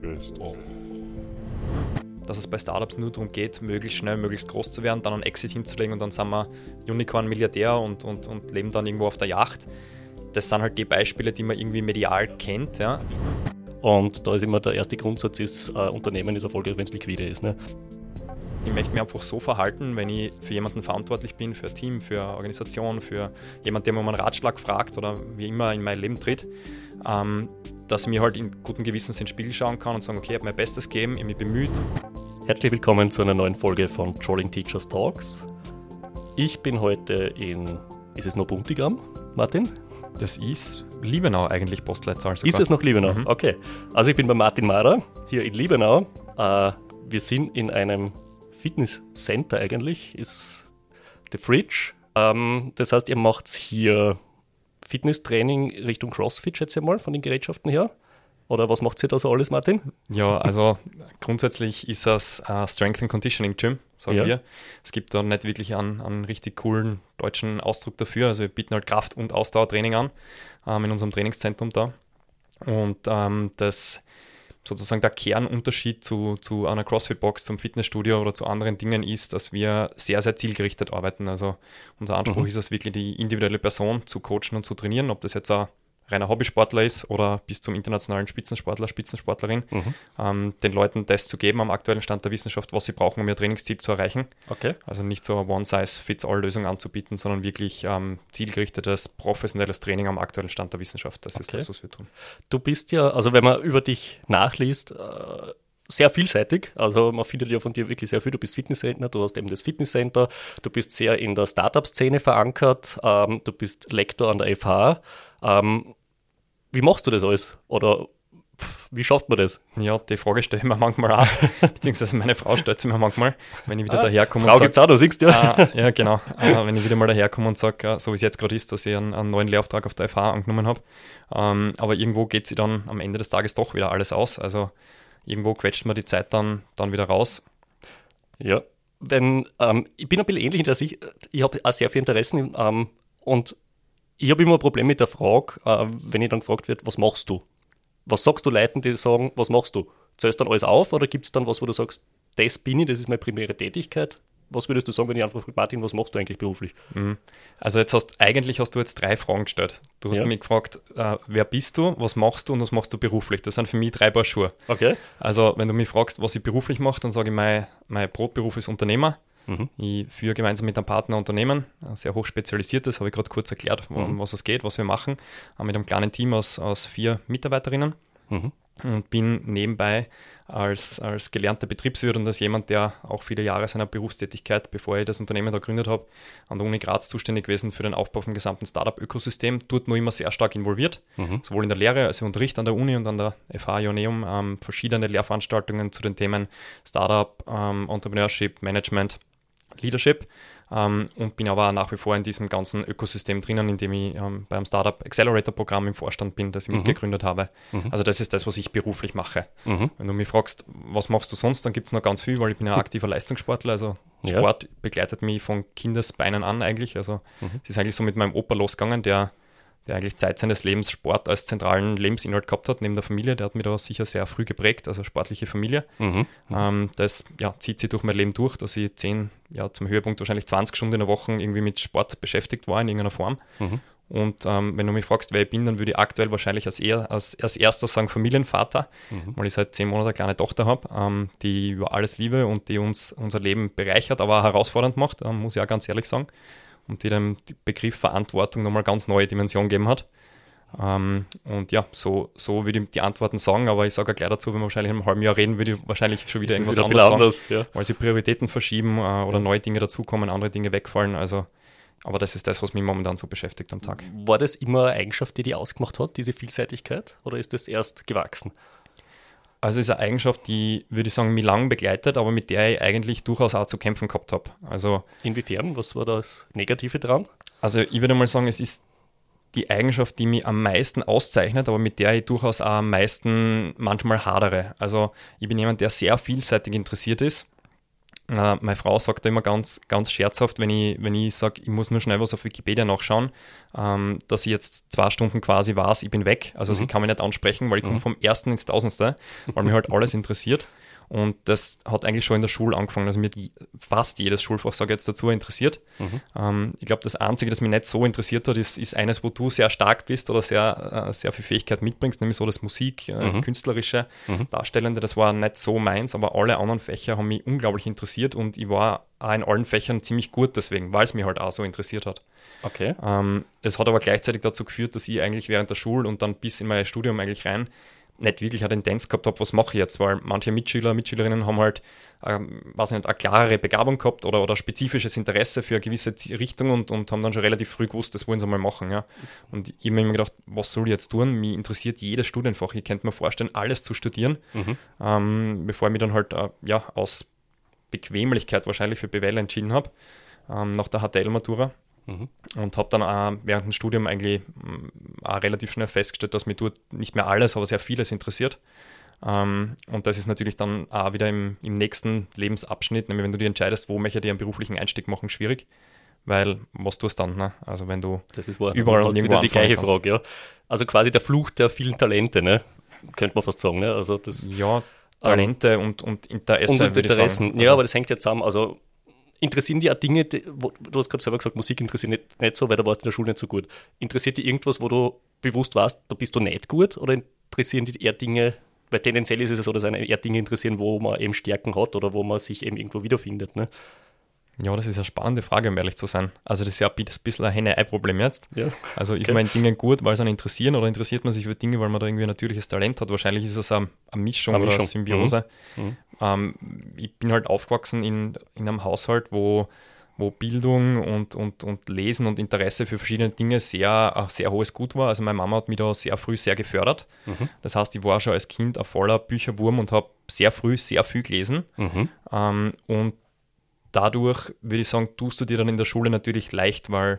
Best of. Dass es bei Startups nur darum geht, möglichst schnell, möglichst groß zu werden, dann einen Exit hinzulegen und dann sind wir Unicorn-Milliardär und leben dann irgendwo auf der Yacht. Das sind halt die Beispiele, die man irgendwie medial kennt. Ja. Und da ist immer der erste Grundsatz, Unternehmen ist erfolgreich, wenn es liquide ist. Ne? Ich möchte mich einfach so verhalten, wenn ich für jemanden verantwortlich bin, für ein Team, für eine Organisation, für jemanden, der mir um einen Ratschlag fragt oder wie immer in mein Leben tritt, dass ich mir halt in gutem Gewissens in den Spiegel schauen kann und sagen, okay, ich habe mein Bestes gegeben, ich habe mich bemüht. Herzlich willkommen zu einer neuen Folge von Trolling Teachers Talks. Ich bin heute ist es noch Buntigam, Martin? Das ist Liebenau eigentlich, Postleitzahl sogar. Ist es noch Liebenau? Mhm. Okay. Also ich bin bei Martin Mara, hier in Liebenau. Wir sind in einem Fitnesscenter eigentlich, ist The Fridge. Das heißt, ihr macht hier Fitnesstraining Richtung CrossFit, schätze ich mal, von den Gerätschaften her? Oder was macht ihr da so alles, Martin? Ja, also grundsätzlich ist das Strength and Conditioning Gym, sagen wir. Es gibt da nicht wirklich einen richtig coolen deutschen Ausdruck dafür. Also wir bieten halt Kraft- und Ausdauertraining an in unserem Trainingszentrum da. Und das sozusagen der Kernunterschied zu einer CrossFit-Box, zum Fitnessstudio oder zu anderen Dingen ist, dass wir sehr, sehr zielgerichtet arbeiten. Also unser Anspruch ist es wirklich, die individuelle Person zu coachen und zu trainieren, ob das jetzt ein reiner Hobbysportler ist oder bis zum internationalen Spitzensportler, Spitzensportlerin, den Leuten das zu geben am aktuellen Stand der Wissenschaft, was sie brauchen, um ihr Trainingsziel zu erreichen. Okay. Also nicht so eine One-Size-Fits-All-Lösung anzubieten, sondern wirklich zielgerichtetes, professionelles Training am aktuellen Stand der Wissenschaft. Das ist das, was wir tun. Du bist ja, also wenn man über dich nachliest, sehr vielseitig, also man findet ja von dir wirklich sehr viel. Du bist Fitnessredner, du hast eben das Fitnesscenter, du bist sehr in der Startup-Szene verankert, du bist Lektor an der FH. Wie machst du das alles? Oder wie schafft man das? Ja, die Frage stelle ich mir manchmal auch, beziehungsweise meine Frau stellt sie mir manchmal, wenn ich wieder daherkomme. Frau gibt's auch, du siehst ja. Ja, genau. Wenn ich wieder mal daherkomme und sage, so wie es jetzt gerade ist, dass ich einen neuen Lehrauftrag auf der FH angenommen habe. Aber irgendwo geht sie dann am Ende des Tages doch wieder alles aus. Also irgendwo quetscht man die Zeit dann wieder raus. Ja, ich bin ein bisschen ähnlich in der Sicht, ich habe auch sehr viel Interessen und ich habe immer ein Problem mit der Frage, wenn ich dann gefragt wird, was machst du? Was sagst du Leuten, die sagen, was machst du? Zählst du dann alles auf oder gibt es dann was, wo du sagst, das bin ich, das ist meine primäre Tätigkeit? Was würdest du sagen, wenn ich einfach frage, Martin, was machst du eigentlich beruflich? Also eigentlich hast du jetzt 3 Fragen gestellt. Du hast mich gefragt, wer bist du, was machst du und was machst du beruflich? Das sind für mich 3 Paar Schuhe. Okay. Also wenn du mich fragst, was ich beruflich mache, dann sage ich, mein Brotberuf ist Unternehmer. Ich führe gemeinsam mit einem Partner Unternehmen, ein sehr hoch spezialisiertes, habe ich gerade kurz erklärt, um was es geht, was wir machen, mit einem kleinen Team aus 4 Mitarbeiterinnen und bin nebenbei als gelernter Betriebswirt und als jemand, der auch viele Jahre seiner Berufstätigkeit, bevor ich das Unternehmen da gegründet habe, an der Uni Graz zuständig gewesen für den Aufbau vom gesamten Startup-Ökosystem, dort noch immer sehr stark involviert, sowohl in der Lehre als auch Unterricht an der Uni und an der FH Ioneum, verschiedene Lehrveranstaltungen zu den Themen Startup, Entrepreneurship, Management, Leadership und bin aber nach wie vor in diesem ganzen Ökosystem drinnen, in dem ich beim Startup Accelerator Programm im Vorstand bin, das ich mitgegründet habe. Also das ist das, was ich beruflich mache. Wenn du mich fragst, was machst du sonst, dann gibt es noch ganz viel, weil ich bin ein aktiver Leistungssportler, also Sport begleitet mich von Kindesbeinen an eigentlich. Also es ist eigentlich so mit meinem Opa losgegangen, der eigentlich Zeit seines Lebens Sport als zentralen Lebensinhalt gehabt hat, neben der Familie. Der hat mich da sicher sehr früh geprägt, also sportliche Familie. Das zieht sich durch mein Leben durch, dass ich zum Höhepunkt wahrscheinlich 20 Stunden in der Woche irgendwie mit Sport beschäftigt war in irgendeiner Form. Und wenn du mich fragst, wer ich bin, dann würde ich aktuell wahrscheinlich als erstes sagen Familienvater, weil ich seit 10 Monaten eine kleine Tochter habe, die ich über alles liebe und die unser Leben bereichert, aber auch herausfordernd macht, muss ich auch ganz ehrlich sagen. Und die dem Begriff Verantwortung nochmal ganz neue Dimension gegeben hat. Und ja, so würde ich die Antworten sagen, aber ich sage auch gleich dazu, wenn wir wahrscheinlich in einem halben Jahr reden, würde ich wahrscheinlich schon wieder irgendwas anderes sagen, weil sie Prioritäten verschieben oder neue Dinge dazukommen, andere Dinge wegfallen. Also, aber das ist das, was mich momentan so beschäftigt am Tag. War das immer eine Eigenschaft, die ausgemacht hat, diese Vielseitigkeit, oder ist das erst gewachsen? Also es ist eine Eigenschaft, die, würde ich sagen, mich lang begleitet, aber mit der ich eigentlich durchaus auch zu kämpfen gehabt habe. Also, inwiefern? Was war das Negative dran? Also ich würde mal sagen, es ist die Eigenschaft, die mich am meisten auszeichnet, aber mit der ich durchaus auch am meisten manchmal hadere. Also ich bin jemand, der sehr vielseitig interessiert ist Meine Frau sagt da immer ganz, ganz scherzhaft, wenn ich sage, ich muss nur schnell was auf Wikipedia nachschauen, dass ich jetzt 2 Stunden quasi weiß, ich bin weg. Also sie kann mich nicht ansprechen, weil ich komme vom Ersten ins Tausendste, weil mich halt alles interessiert. Und das hat eigentlich schon in der Schule angefangen. Also mir hat fast jedes Schulfach, sage ich jetzt dazu, interessiert. Ich glaube, das Einzige, das mich nicht so interessiert hat, ist eines, wo du sehr stark bist oder sehr viel Fähigkeit mitbringst, nämlich so das Musik, künstlerische, Darstellende. Das war nicht so meins, aber alle anderen Fächer haben mich unglaublich interessiert und ich war auch in allen Fächern ziemlich gut deswegen, weil es mich halt auch so interessiert hat. Okay. Es hat aber gleichzeitig dazu geführt, dass ich eigentlich während der Schule und dann bis in mein Studium eigentlich rein nicht wirklich eine Tendenz gehabt habe, was mache ich jetzt, weil manche Mitschülerinnen haben halt, weiß nicht, eine klarere Begabung gehabt oder spezifisches Interesse für eine gewisse Richtung und haben dann schon relativ früh gewusst, das wollen sie mal machen. Ja. Und ich habe mir immer gedacht, was soll ich jetzt tun? Mich interessiert jedes Studienfach. Ich könnte mir vorstellen, alles zu studieren, bevor ich mich dann halt aus Bequemlichkeit wahrscheinlich für BWL entschieden habe, nach der HTL-Matura. Und habe dann auch während dem Studium eigentlich auch relativ schnell festgestellt, dass mich dort nicht mehr alles, aber sehr vieles interessiert. Und das ist natürlich dann auch wieder im nächsten Lebensabschnitt, nämlich wenn du dir entscheidest, wo möchte ich einen beruflichen Einstieg machen, schwierig. Weil, was tust du dann? Ne? Also wenn du das ist wahr, überall und irgendwo wieder die gleiche Frage, ja. Also quasi der Fluch der vielen Talente, ne? Könnte man fast sagen. Ne? Also das, ja, Talente und Interesse, würde ich sagen. Also, ja, aber das hängt ja zusammen. Also interessieren die auch Dinge, du hast gerade selber gesagt, Musik interessiert nicht so, weil da warst du in der Schule nicht so gut. Interessiert dich irgendwas, wo du bewusst warst, da bist du nicht gut? Oder interessieren dich eher Dinge, weil tendenziell ist es ja so, dass einen eher Dinge interessieren, wo man eben Stärken hat oder wo man sich eben irgendwo wiederfindet, ne? Ja, das ist eine spannende Frage, um ehrlich zu sein. Also das ist ja ein bisschen ein Henne-Ei-Problem jetzt. Ja. Also ist man in Dingen gut, weil es einen interessieren oder interessiert man sich für Dinge, weil man da irgendwie ein natürliches Talent hat? Wahrscheinlich ist es eine Mischung oder eine Symbiose. Ich bin halt aufgewachsen in einem Haushalt, wo Bildung und Lesen und Interesse für verschiedene Dinge sehr hohes Gut war. Also meine Mama hat mich da sehr früh sehr gefördert. Das heißt, ich war schon als Kind ein voller Bücherwurm und habe sehr früh sehr viel gelesen. Und dadurch, würde ich sagen, tust du dir dann in der Schule natürlich leicht, weil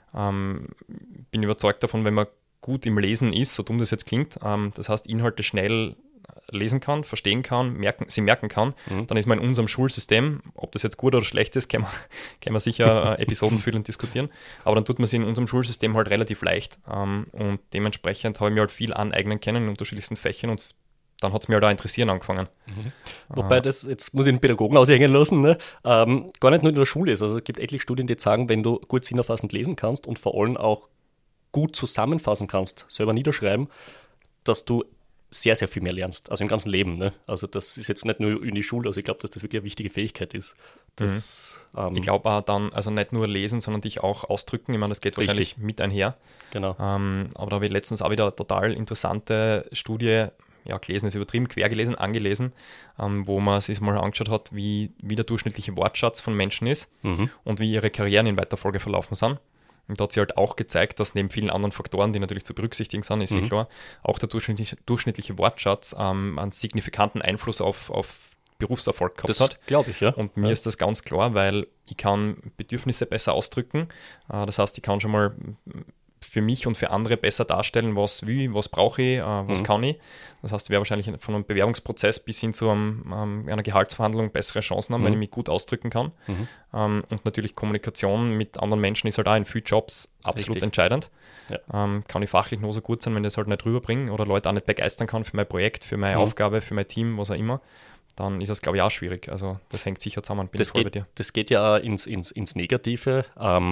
bin überzeugt davon, wenn man gut im Lesen ist, so dumm das jetzt klingt, das heißt Inhalte schnell lesen kann, verstehen kann, sie merken kann, dann ist man in unserem Schulsystem, ob das jetzt gut oder schlecht ist, können wir sicher episodenfüllend diskutieren, aber dann tut man sich in unserem Schulsystem halt relativ leicht und dementsprechend habe ich mir halt viel aneignen können in unterschiedlichsten Fächern und dann hat es mich halt auch interessieren angefangen. Wobei das, jetzt muss ich den Pädagogen aushängen lassen, ne? Gar nicht nur in der Schule ist. Also es gibt etliche Studien, die sagen, wenn du gut sinnerfassend lesen kannst und vor allem auch gut zusammenfassen kannst, selber niederschreiben, dass du sehr, sehr viel mehr lernst, also im ganzen Leben. Ne? Also das ist jetzt nicht nur in die Schule, also ich glaube, dass das wirklich eine wichtige Fähigkeit ist. Ich glaube auch dann, also nicht nur lesen, sondern dich auch ausdrücken. Ich meine, das geht wahrscheinlich mit einher. Genau. Aber da habe ich letztens auch wieder eine total interessante Studie gelesen, ist übertrieben, quer gelesen, angelesen, wo man sich mal angeschaut hat, wie der durchschnittliche Wortschatz von Menschen ist und wie ihre Karrieren in weiter Folge verlaufen sind. Und da hat sie halt auch gezeigt, dass neben vielen anderen Faktoren, die natürlich zu berücksichtigen sind, ist klar, auch der durchschnittliche Wortschatz einen signifikanten Einfluss auf Berufserfolg gehabt hat. Das glaube ich, ja. Und mir ist das ganz klar, weil ich kann Bedürfnisse besser ausdrücken. Das heißt, ich kann schon mal für mich und für andere besser darstellen, was will ich, was brauche ich, was kann ich. Das heißt, ich werde wahrscheinlich von einem Bewerbungsprozess bis hin zu einer Gehaltsverhandlung bessere Chancen haben, wenn ich mich gut ausdrücken kann. Und natürlich Kommunikation mit anderen Menschen ist halt auch in vielen Jobs absolut entscheidend. Ja. Kann ich fachlich nur so gut sein, wenn ich das halt nicht rüberbringe oder Leute auch nicht begeistern kann für mein Projekt, für meine Aufgabe, für mein Team, was auch immer, dann ist das, glaube ich, auch schwierig. Also das hängt sicher zusammen. Bin voll bei dir. Das geht ja ins Negative.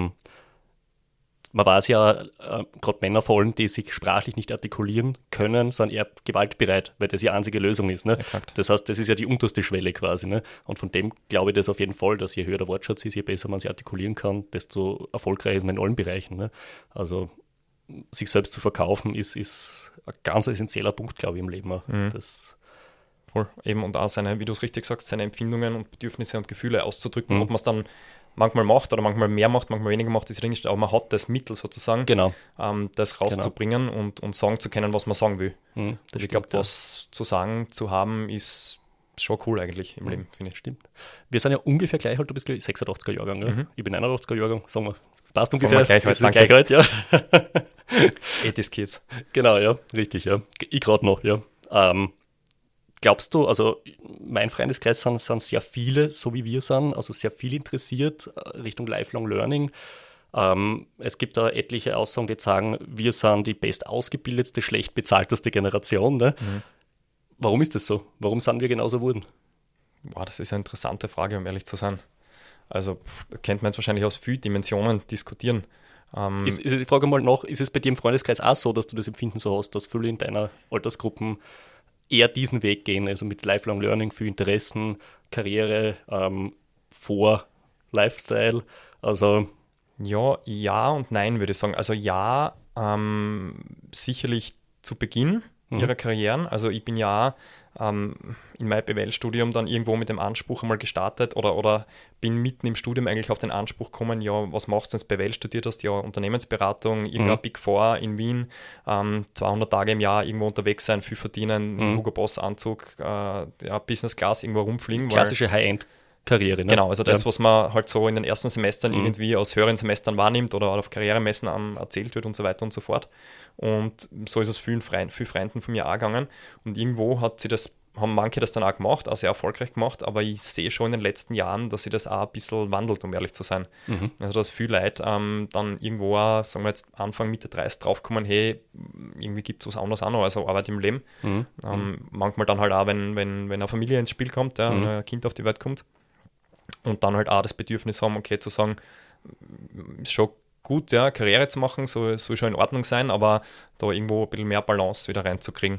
Man weiß ja, gerade Männer vor allem, die sich sprachlich nicht artikulieren können, sind eher gewaltbereit, weil das die einzige Lösung ist. Ne? Exakt. Das heißt, das ist ja die unterste Schwelle quasi. Ne? Und von dem glaube ich das auf jeden Fall, dass je höher der Wortschatz ist, je besser man sich artikulieren kann, desto erfolgreicher ist man in allen Bereichen. Ne? Also sich selbst zu verkaufen ist ein ganz essentieller Punkt, glaube ich, im Leben. Das voll. Eben und auch seine, wie du es richtig sagst, seine Empfindungen und Bedürfnisse und Gefühle auszudrücken, ob man es dann manchmal macht oder manchmal mehr macht, manchmal weniger macht, ist richtig, aber man hat das Mittel sozusagen, das rauszubringen und sagen zu können, was man sagen will. Ich glaube, was zu sagen zu haben, ist schon cool eigentlich im Leben, finde ich. Stimmt. Wir sind ja ungefähr gleich alt, du bist 86er Jahrgang, ne? Ich bin 81er Jahrgang, sagen wir. Passt ungefähr. Gleich alt, ja. 80s Kids. Genau, ja, richtig, ja. Ich gerade noch, ja. Glaubst du, also mein Freundeskreis sind sehr viele, so wie wir sind, also sehr viel interessiert Richtung Lifelong Learning. Es gibt da etliche Aussagen, die sagen, wir sind die best ausgebildetste, schlecht bezahlteste Generation. Ne? Warum ist das so? Warum sind wir genauso wurden? Boah, das ist eine interessante Frage, um ehrlich zu sein. Also kennt man jetzt wahrscheinlich aus vielen Dimensionen diskutieren. Ich frage mal nach, ist es bei dir im Freundeskreis auch so, dass du das Empfinden so hast, dass viele in deiner Altersgruppen eher diesen Weg gehen, also mit Lifelong Learning für Interessen, Karriere, vor Lifestyle, also... Ja und nein, würde ich sagen. Also ja, sicherlich zu Beginn ihrer Karrieren. Also ich bin ja in meinem BWL-Studium dann irgendwo mit dem Anspruch einmal gestartet oder bin mitten im Studium eigentlich auf den Anspruch gekommen, ja, was machst du, wenn du BWL studiert hast? Ja, Unternehmensberatung, irgendein Big Four in Wien, 200 Tage im Jahr irgendwo unterwegs sein, viel verdienen, Hugo Boss Anzug, Business Class irgendwo rumfliegen. Klassische High-End-Karriere, ne? Genau, also das, was man halt so in den ersten Semestern irgendwie aus höheren Semestern wahrnimmt oder auf Karrieremessen erzählt wird und so weiter und so fort. Und so ist es vielen Freunden von mir auch gegangen. Und irgendwo haben manche das dann auch gemacht, auch sehr erfolgreich gemacht, aber ich sehe schon in den letzten Jahren, dass sich das auch ein bisschen wandelt, um ehrlich zu sein. Also dass viele Leute dann irgendwo auch, sagen wir jetzt Anfang, Mitte 30 draufkommen, hey, irgendwie gibt es was anderes auch noch, also Arbeit im Leben. Manchmal dann halt auch, wenn eine Familie ins Spiel kommt, wenn ein Kind auf die Welt kommt und dann halt auch das Bedürfnis haben, okay, zu sagen, ist schon gut, ja, Karriere zu machen, soll schon in Ordnung sein, aber da irgendwo ein bisschen mehr Balance wieder reinzukriegen.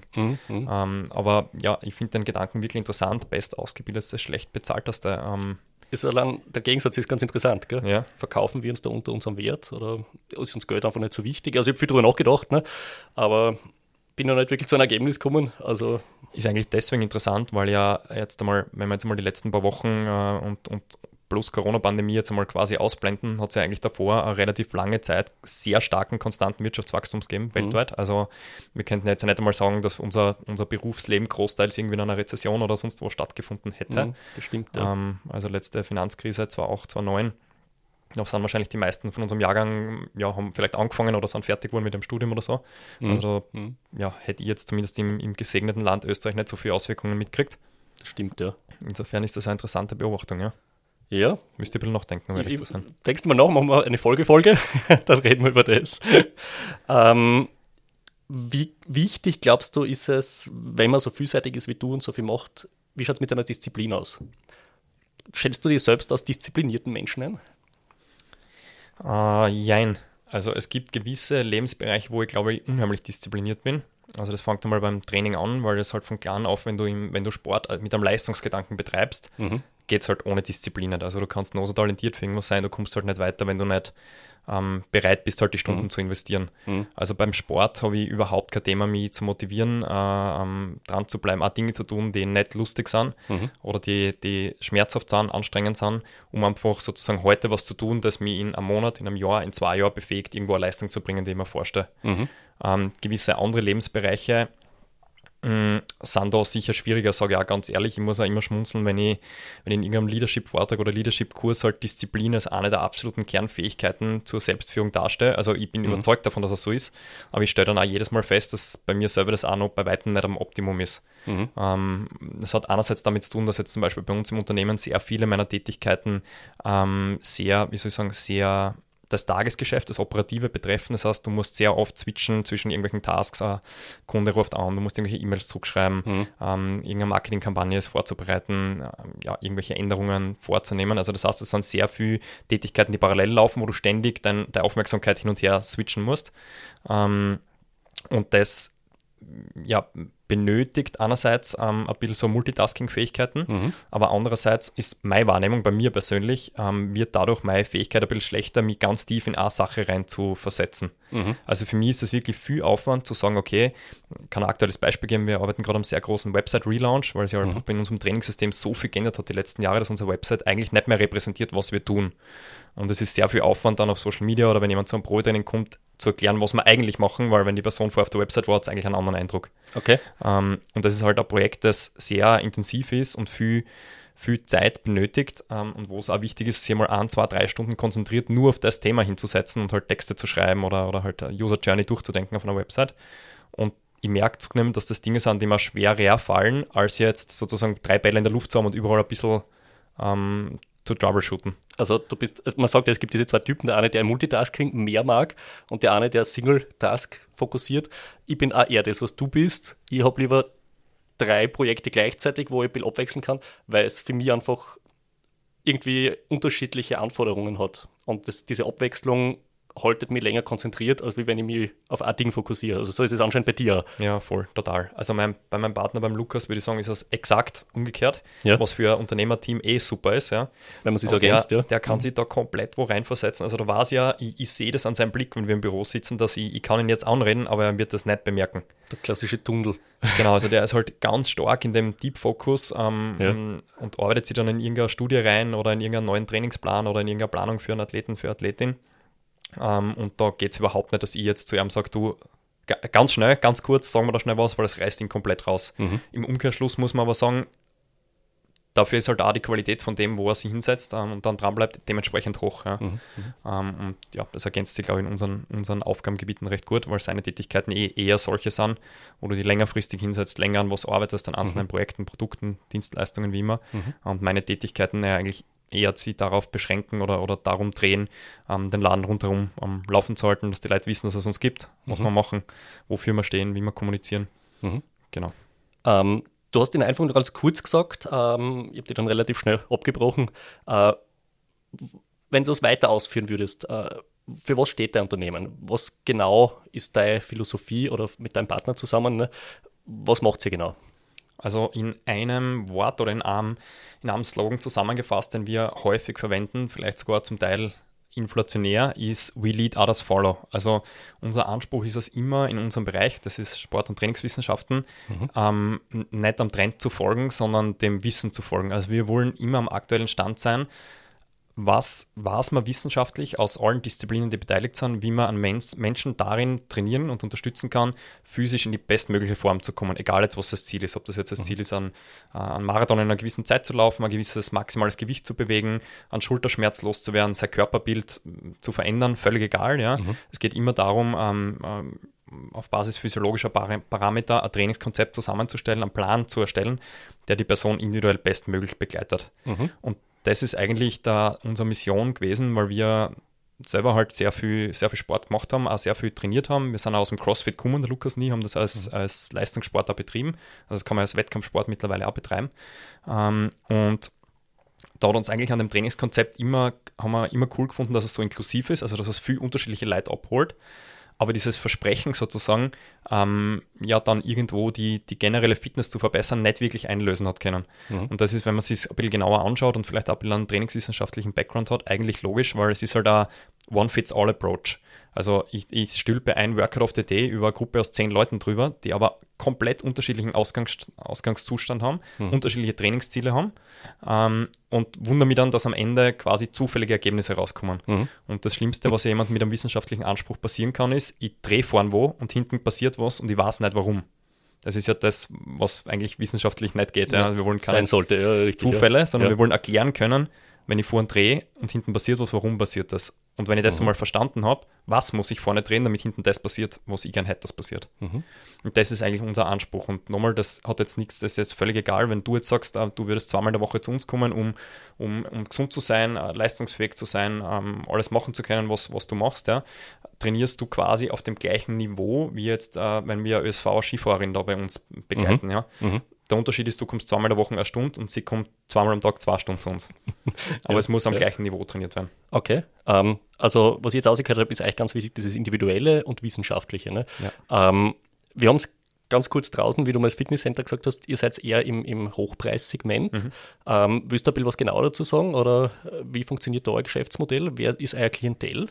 Aber ja, ich finde den Gedanken wirklich interessant, best ausgebildetste, schlecht bezahlteste. Ist allein, der Gegensatz ist ganz interessant, gell? Ja. Verkaufen wir uns da unter unserem Wert oder ist uns Geld einfach nicht so wichtig? Also ich habe viel darüber nachgedacht, ne? Aber bin noch nicht wirklich zu einem Ergebnis gekommen. Also ist eigentlich deswegen interessant, weil ja jetzt einmal, wenn wir jetzt einmal die letzten paar Wochen und plus Corona-Pandemie jetzt einmal quasi ausblenden, hat es ja eigentlich davor eine relativ lange Zeit sehr starken, konstanten Wirtschaftswachstums gegeben, weltweit. Also wir könnten jetzt nicht einmal sagen, dass unser Berufsleben großteils irgendwie in einer Rezession oder sonst wo stattgefunden hätte. Das stimmt, ja. Also letzte Finanzkrise 2008, 2009. Da sind wahrscheinlich die meisten von unserem Jahrgang, ja, haben vielleicht angefangen oder sind fertig geworden mit dem Studium oder so. Also ja, hätte ich jetzt zumindest im gesegneten Land Österreich nicht so viele Auswirkungen mitgekriegt. Das stimmt, ja. Insofern ist das eine interessante Beobachtung, ja. Ja. Müsste ein bisschen nachdenken, um ehrlich zu sein. Denkst du mal nach, machen wir eine Folge, dann reden wir über das. Wie wichtig, glaubst du, ist es, wenn man so vielseitig ist wie du und so viel macht, wie schaut es mit deiner Disziplin aus? Schätzt du dich selbst als disziplinierten Menschen ein? Jein. Also es gibt gewisse Lebensbereiche, wo ich glaube ich unheimlich diszipliniert bin. Also das fängt einmal beim Training an, weil das halt von klein auf, wenn du Sport mit einem Leistungsgedanken betreibst, geht es halt ohne Disziplin nicht. Also du kannst noch so talentiert für irgendwas sein, du kommst halt nicht weiter, wenn du nicht bereit bist, halt die Stunden zu investieren. Also beim Sport habe ich überhaupt kein Thema, mich zu motivieren, dran zu bleiben, auch Dinge zu tun, die nicht lustig sind oder die schmerzhaft sind, anstrengend sind, um einfach sozusagen heute was zu tun, das mich in einem Monat, in einem Jahr, in 2 Jahren befähigt, irgendwo eine Leistung zu bringen, die ich mir vorstelle. Gewisse andere Lebensbereiche sind da sicher schwieriger, sage ich auch ganz ehrlich. Ich muss auch immer schmunzeln, wenn ich in irgendeinem Leadership-Vortrag oder Leadership-Kurs halt Disziplin als eine der absoluten Kernfähigkeiten zur Selbstführung darstelle. Also ich bin überzeugt davon, dass es so ist, aber ich stelle dann auch jedes Mal fest, dass bei mir selber das auch noch bei weitem nicht am Optimum ist. Das hat einerseits damit zu tun, dass jetzt zum Beispiel bei uns im Unternehmen sehr viele meiner Tätigkeiten sehr das Tagesgeschäft, das Operative betreffen. Das heißt, du musst sehr oft switchen zwischen irgendwelchen Tasks. Ein Kunde ruft an, du musst irgendwelche E-Mails zurückschreiben, irgendeine Marketingkampagne ist vorzubereiten, irgendwelche Änderungen vorzunehmen. Also das heißt, es sind sehr viele Tätigkeiten, die parallel laufen, wo du ständig deine Aufmerksamkeit hin und her switchen musst. Und das benötigt einerseits ein bisschen so Multitasking-Fähigkeiten, aber andererseits ist meine Wahrnehmung bei mir persönlich, wird dadurch meine Fähigkeit ein bisschen schlechter, mich ganz tief in eine Sache rein zu versetzen. Also für mich ist es wirklich viel Aufwand zu sagen, okay, ich kann ein aktuelles Beispiel geben, wir arbeiten gerade am sehr großen Website-Relaunch, weil es ja halt in unserem Trainingssystem so viel geändert hat die letzten Jahre, dass unsere Website eigentlich nicht mehr repräsentiert, was wir tun. Und es ist sehr viel Aufwand dann auf Social Media oder wenn jemand zu einem Probetraining kommt, zu erklären, was wir eigentlich machen, weil wenn die Person vorher auf der Website war, hat es eigentlich einen anderen Eindruck. Okay. Und das ist halt ein Projekt, das sehr intensiv ist und viel Zeit benötigt und wo es auch wichtig ist, sich mal 1, 2, 3 Stunden konzentriert nur auf das Thema hinzusetzen und halt Texte zu schreiben oder halt eine User Journey durchzudenken auf einer Website. Und ich merke zunehmend, dass das Dinge sind, die mir schwerer fallen, als jetzt sozusagen 3 Bälle in der Luft zu haben und überall ein bisschen zu troubleshooten. Also man sagt ja, es gibt diese 2 Typen, der eine, der im Multitasking mehr mag und der eine, der Single-Task fokussiert. Ich bin auch eher das, was du bist. Ich habe lieber 3 Projekte gleichzeitig, wo ich ein bisschen abwechseln kann, weil es für mich einfach irgendwie unterschiedliche Anforderungen hat. Und diese Abwechslung haltet mich länger konzentriert, als wenn ich mich auf ein Ding fokussiere. Also so ist es anscheinend bei dir. Ja, voll, total. Also bei meinem Partner, beim Lukas, würde ich sagen, ist das exakt umgekehrt, was für ein Unternehmerteam super ist. Ja. Wenn man sich so ergänzt, der kann sich da komplett wo reinversetzen. Also da war es ja, ich sehe das an seinem Blick, wenn wir im Büro sitzen, dass ich kann ihn jetzt anreden, aber er wird das nicht bemerken. Der klassische Tunnel. Genau, also der ist halt ganz stark in dem Deep Focus und arbeitet sich dann in irgendeine Studie rein oder in irgendeinen neuen Trainingsplan oder in irgendeine Planung für einen Athleten, für eine Athletin. Und da geht es überhaupt nicht, dass ich jetzt zu ihm sage, du, ganz schnell, ganz kurz, sagen wir da schnell was, weil das reißt ihn komplett raus. Im Umkehrschluss muss man aber sagen, dafür ist halt auch die Qualität von dem, wo er sich hinsetzt und dann dran bleibt, dementsprechend hoch. Ja. Und ja, das ergänzt sich, glaube ich, in unseren Aufgabengebieten recht gut, weil seine Tätigkeiten eher solche sind, wo du die längerfristig hinsetzt, länger an was arbeitest, an einzelnen Projekten, Produkten, Dienstleistungen wie immer. Und meine Tätigkeiten eigentlich eher sich darauf beschränken oder darum drehen, den Laden rundherum am Laufen zu halten, dass die Leute wissen, dass es uns gibt, was wir machen, wofür wir stehen, wie wir kommunizieren. Genau. Du hast den Einführung noch ganz kurz gesagt, ich habe die dann relativ schnell abgebrochen. Wenn du es weiter ausführen würdest, für was steht dein Unternehmen? Was genau ist deine Philosophie oder mit deinem Partner zusammen? Ne? Was macht sie genau? Also in einem Wort oder in einem Slogan zusammengefasst, den wir häufig verwenden, vielleicht sogar zum Teil inflationär, ist We Lead, Others Follow. Also unser Anspruch ist es immer in unserem Bereich, das ist Sport- und Trainingswissenschaften, nicht am Trend zu folgen, sondern dem Wissen zu folgen. Also wir wollen immer am aktuellen Stand sein, was man wissenschaftlich aus allen Disziplinen, die beteiligt sind, wie man an Menschen darin trainieren und unterstützen kann, physisch in die bestmögliche Form zu kommen, egal jetzt, was das Ziel ist. Ob das jetzt das Ziel ist, an Marathon in einer gewissen Zeit zu laufen, ein gewisses maximales Gewicht zu bewegen, an Schulterschmerz loszuwerden, sein Körperbild zu verändern, völlig egal. Ja. Es geht immer darum, auf Basis physiologischer Parameter ein Trainingskonzept zusammenzustellen, einen Plan zu erstellen, der die Person individuell bestmöglich begleitet. Und das ist eigentlich unsere Mission gewesen, weil wir selber halt sehr viel Sport gemacht haben, auch sehr viel trainiert haben. Wir sind auch aus dem CrossFit gekommen, der Lukas und ich haben das als Leistungssport auch betrieben. Also das kann man als Wettkampfsport mittlerweile auch betreiben. Und da hat uns eigentlich an dem Trainingskonzept haben wir immer cool gefunden, dass es so inklusiv ist, also dass es viel unterschiedliche Leute abholt. Aber dieses Versprechen sozusagen, dann irgendwo die generelle Fitness zu verbessern, nicht wirklich einlösen hat können. Und das ist, wenn man es sich ein bisschen genauer anschaut und vielleicht auch ein bisschen einen trainingswissenschaftlichen Background hat, eigentlich logisch, weil es ist halt ein One-Fits-All-Approach. Also ich stülpe ein Workout of the Day über eine Gruppe aus 10 Leuten drüber, die aber komplett unterschiedlichen Ausgangszustand haben, unterschiedliche Trainingsziele haben und wundere mich dann, dass am Ende quasi zufällige Ergebnisse rauskommen. Und das Schlimmste, was jemand mit einem wissenschaftlichen Anspruch passieren kann, ist, ich drehe vorn wo und hinten passiert was und ich weiß nicht warum. Das ist ja das, was eigentlich wissenschaftlich nicht geht. Ja. Wir wollen keine Zufälle, sondern wir wollen erklären können, wenn ich vorn drehe und hinten passiert was, warum passiert das? Und wenn ich das einmal verstanden habe, was muss ich vorne drehen, damit hinten das passiert, was ich gern hätte, das passiert. Und das ist eigentlich unser Anspruch. Und nochmal, das hat jetzt nichts, das ist jetzt völlig egal, wenn du jetzt sagst, du würdest 2-mal in der Woche zu uns kommen, um gesund zu sein, leistungsfähig zu sein, alles machen zu können, was du machst, ja, trainierst du quasi auf dem gleichen Niveau, wie jetzt, wenn wir ÖSV-Skifahrerin da bei uns begleiten, ja. Der Unterschied ist, du kommst 2-mal in der Woche 1 Stunde und sie kommt 2-mal am Tag 2 Stunden zu uns. Aber es muss am gleichen Niveau trainiert werden. Okay. Also, was ich jetzt ausgehört habe, ist eigentlich ganz wichtig, das ist Individuelle und Wissenschaftliche. Ne? Ja. Wir haben es ganz kurz draußen, wie du mal als Fitnesscenter gesagt hast, ihr seid eher im Hochpreissegment. Willst du ein bisschen was genauer dazu sagen? Oder wie funktioniert da euer Geschäftsmodell? Wer ist euer Klientel?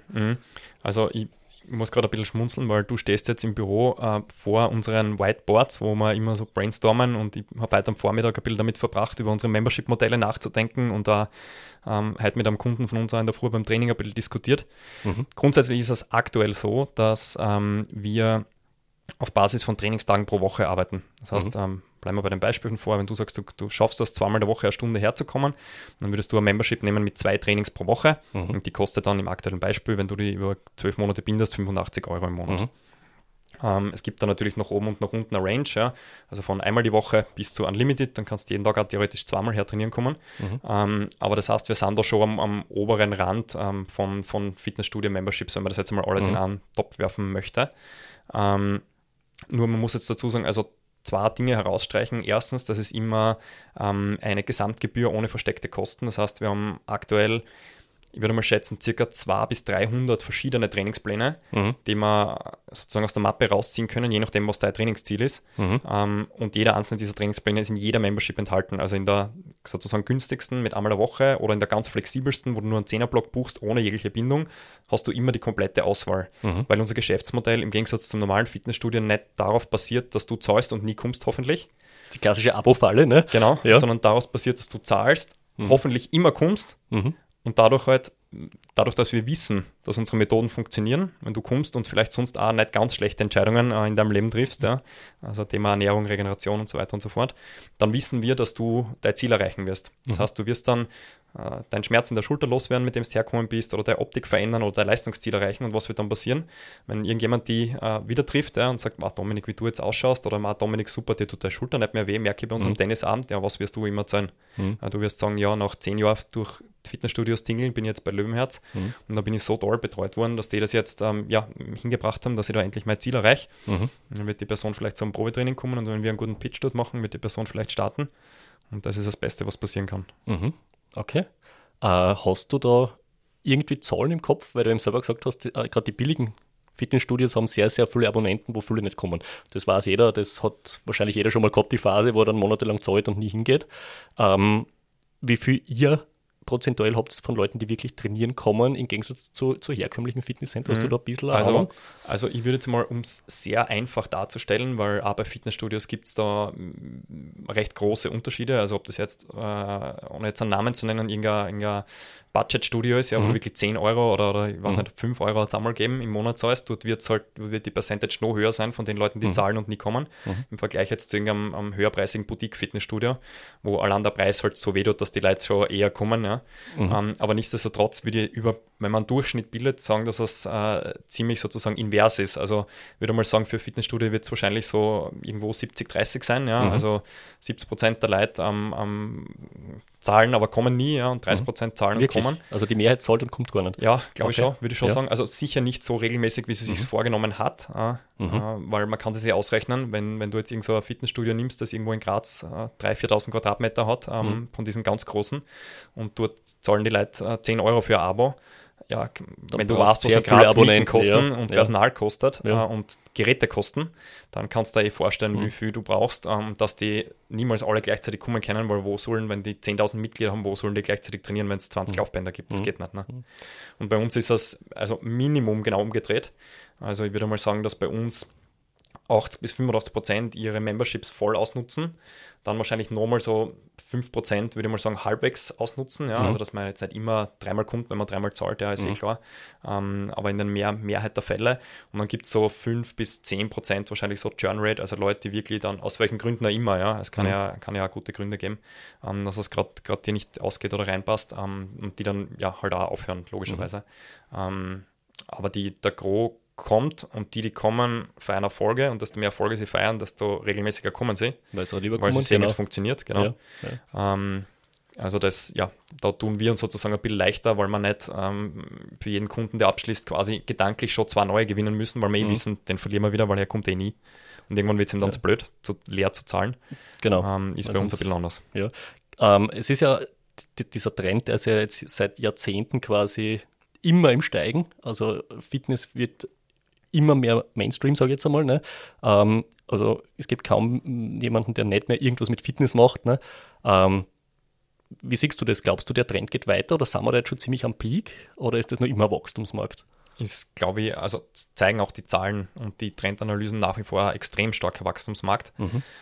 Also, ich muss gerade ein bisschen schmunzeln, weil du stehst jetzt im Büro vor unseren Whiteboards, wo wir immer so brainstormen und ich habe heute am Vormittag ein bisschen damit verbracht, über unsere Membership-Modelle nachzudenken und da heute mit einem Kunden von uns auch in der Früh beim Training ein bisschen diskutiert. Grundsätzlich ist es aktuell so, dass wir auf Basis von Trainingstagen pro Woche arbeiten. Das heißt, bleiben wir bei dem Beispiel von vorher, wenn du sagst, du schaffst das 2-mal in der Woche 1 Stunde herzukommen, dann würdest du ein Membership nehmen mit 2 Trainings pro Woche und die kostet dann im aktuellen Beispiel, wenn du die über 12 Monate bindest, 85 € im Monat. Es gibt da natürlich nach oben und nach unten eine Range, ja. Also von einmal die Woche bis zu Unlimited, dann kannst du jeden Tag auch theoretisch zweimal hertrainieren kommen. Aber das heißt, wir sind da schon am oberen Rand von Fitnessstudio-Memberships, wenn man das jetzt mal alles in einen Topf werfen möchte. Nur man muss jetzt dazu sagen, also 2 Dinge herausstreichen. Erstens, das ist immer eine Gesamtgebühr ohne versteckte Kosten. Das heißt, wir haben aktuell, ich würde mal schätzen, ca. 200 bis 300 verschiedene Trainingspläne, die wir sozusagen aus der Mappe rausziehen können, je nachdem, was dein Trainingsziel ist. Und jeder einzelne dieser Trainingspläne ist in jeder Membership enthalten. Also in der sozusagen günstigsten mit einmal der Woche oder in der ganz flexibelsten, wo du nur einen 10er-Block buchst, ohne jegliche Bindung, hast du immer die komplette Auswahl. Weil unser Geschäftsmodell im Gegensatz zum normalen Fitnessstudio nicht darauf basiert, dass du zahlst und nie kommst, hoffentlich. Die klassische Abo-Falle, ne? Genau, sondern daraus basiert, dass du zahlst, hoffentlich immer kommst. Und dadurch, dass wir wissen, dass unsere Methoden funktionieren, wenn du kommst und vielleicht sonst auch nicht ganz schlechte Entscheidungen in deinem Leben triffst, ja, also Thema Ernährung, Regeneration und so weiter und so fort, dann wissen wir, dass du dein Ziel erreichen wirst. Das heißt, du wirst dann deinen Schmerz in der Schulter loswerden, mit dem du hergekommen bist, oder deine Optik verändern oder dein Leistungsziel erreichen. Und was wird dann passieren, wenn irgendjemand die wieder trifft, ja, und sagt, Dominik, wie du jetzt ausschaust, oder Dominik, super, dir tut deine Schulter nicht mehr weh, merke ich bei unserem Tennisabend, ja, was wirst du immer zahlen? Du wirst sagen, ja, nach 10 Jahren durch Fitnessstudios tingeln, bin ich jetzt bei Löwenherz, und da bin ich so toll betreut worden, dass die das jetzt hingebracht haben, dass ich da endlich mein Ziel erreiche. Dann wird die Person vielleicht zum Probetraining kommen, und wenn wir einen guten Pitch dort machen, wird die Person vielleicht starten, und das ist das Beste, was passieren kann. Okay. Hast du da irgendwie Zahlen im Kopf, weil du eben selber gesagt hast, gerade die billigen Fitnessstudios haben sehr, sehr viele Abonnenten, wo viele nicht kommen. Das weiß jeder, das hat wahrscheinlich jeder schon mal gehabt, die Phase, wo er dann monatelang zahlt und nie hingeht. Wie viel ihr prozentuell habt von Leuten, die wirklich trainieren kommen, im Gegensatz zu herkömmlichen Fitnesscentern? Hast du da ein bisschen Ahnung? Also ich würde jetzt mal, um es sehr einfach darzustellen, weil auch bei Fitnessstudios gibt es da recht große Unterschiede, also ob das jetzt, ohne jetzt einen Namen zu nennen, irgendein Budgetstudio ist, ja, wo du wirklich 10 Euro oder ich weiß nicht, 5 Euro als einmal geben im Monat zahlst, dort wird die Percentage noch höher sein von den Leuten, die zahlen und nie kommen, im Vergleich jetzt zu irgendeinem höherpreisigen Boutique-Fitnessstudio, wo allein der Preis halt so weh tut, dass die Leute schon eher kommen, ja. Aber nichtsdestotrotz würde ich wenn man einen Durchschnitt bildet, sagen, dass es ziemlich sozusagen invers ist. Also würde mal sagen, für Fitnessstudio wird es wahrscheinlich so irgendwo 70-30 sein, ja. Also 70% der Leute zahlen, aber kommen nie, ja, und 30% zahlen und kommen. Also die Mehrheit zahlt und kommt gar nicht. Ja, glaube ich schon, würde ich schon sagen. Also sicher nicht so regelmäßig, wie sie sich vorgenommen hat, weil man kann sich ausrechnen, wenn du jetzt irgend so ein Fitnessstudio nimmst, das irgendwo in Graz 3.000, 4.000 Quadratmeter hat, von diesen ganz großen, und dort zahlen die Leute 10 Euro für ein Abo. Ja, wenn du weißt, was in Graz Mieten kosten und Personal kostet und Geräte kosten, dann kannst du dir vorstellen, wie viel du brauchst, dass die niemals alle gleichzeitig kommen können, weil wenn die 10.000 Mitglieder haben, wo sollen die gleichzeitig trainieren, wenn es 20 Laufbänder gibt? Das geht nicht. Ne? Und bei uns ist das also Minimum genau umgedreht. Also ich würde mal sagen, dass bei uns 80 bis 85% ihre Memberships voll ausnutzen, dann wahrscheinlich nochmal so 5%, würde ich mal sagen, halbwegs ausnutzen, ja, also dass man jetzt nicht immer 3-mal kommt, wenn man 3-mal zahlt, ja, ist eh klar, aber in der Mehrheit der Fälle, und dann gibt es so 5 bis 10% wahrscheinlich so Churn Rate, also Leute, die wirklich dann, aus welchen Gründen auch immer, ja, es kann ja auch gute Gründe geben, dass es gerade dir nicht ausgeht oder reinpasst, und die dann ja halt auch aufhören, logischerweise, aber der Gros kommt, und die kommen, feiern Erfolge, und desto mehr Erfolge sie feiern, desto regelmäßiger kommen sie, weil sie sehen, es funktioniert, genau. Ja. Also da tun wir uns sozusagen ein bisschen leichter, weil wir nicht für jeden Kunden, der abschließt, quasi gedanklich schon 2 neue gewinnen müssen, weil wir wissen, den verlieren wir wieder, weil er kommt nie. Und irgendwann wird es ihm dann zu blöd, leer zu zahlen. Genau. Ist bei uns ein bisschen anders. Ja. Es ist ja dieser Trend, der ist ja jetzt seit Jahrzehnten quasi immer im Steigen. Also Fitness wird immer mehr Mainstream, sage ich jetzt einmal. Ne? Also es gibt kaum jemanden, der nicht mehr irgendwas mit Fitness macht. Ne? Wie siehst du das? Glaubst du, der Trend geht weiter, oder sind wir da jetzt schon ziemlich am Peak, oder ist das noch immer ein Wachstumsmarkt? Ist, glaube ich, also zeigen auch die Zahlen und die Trendanalysen nach wie vor ein extrem starker Wachstumsmarkt,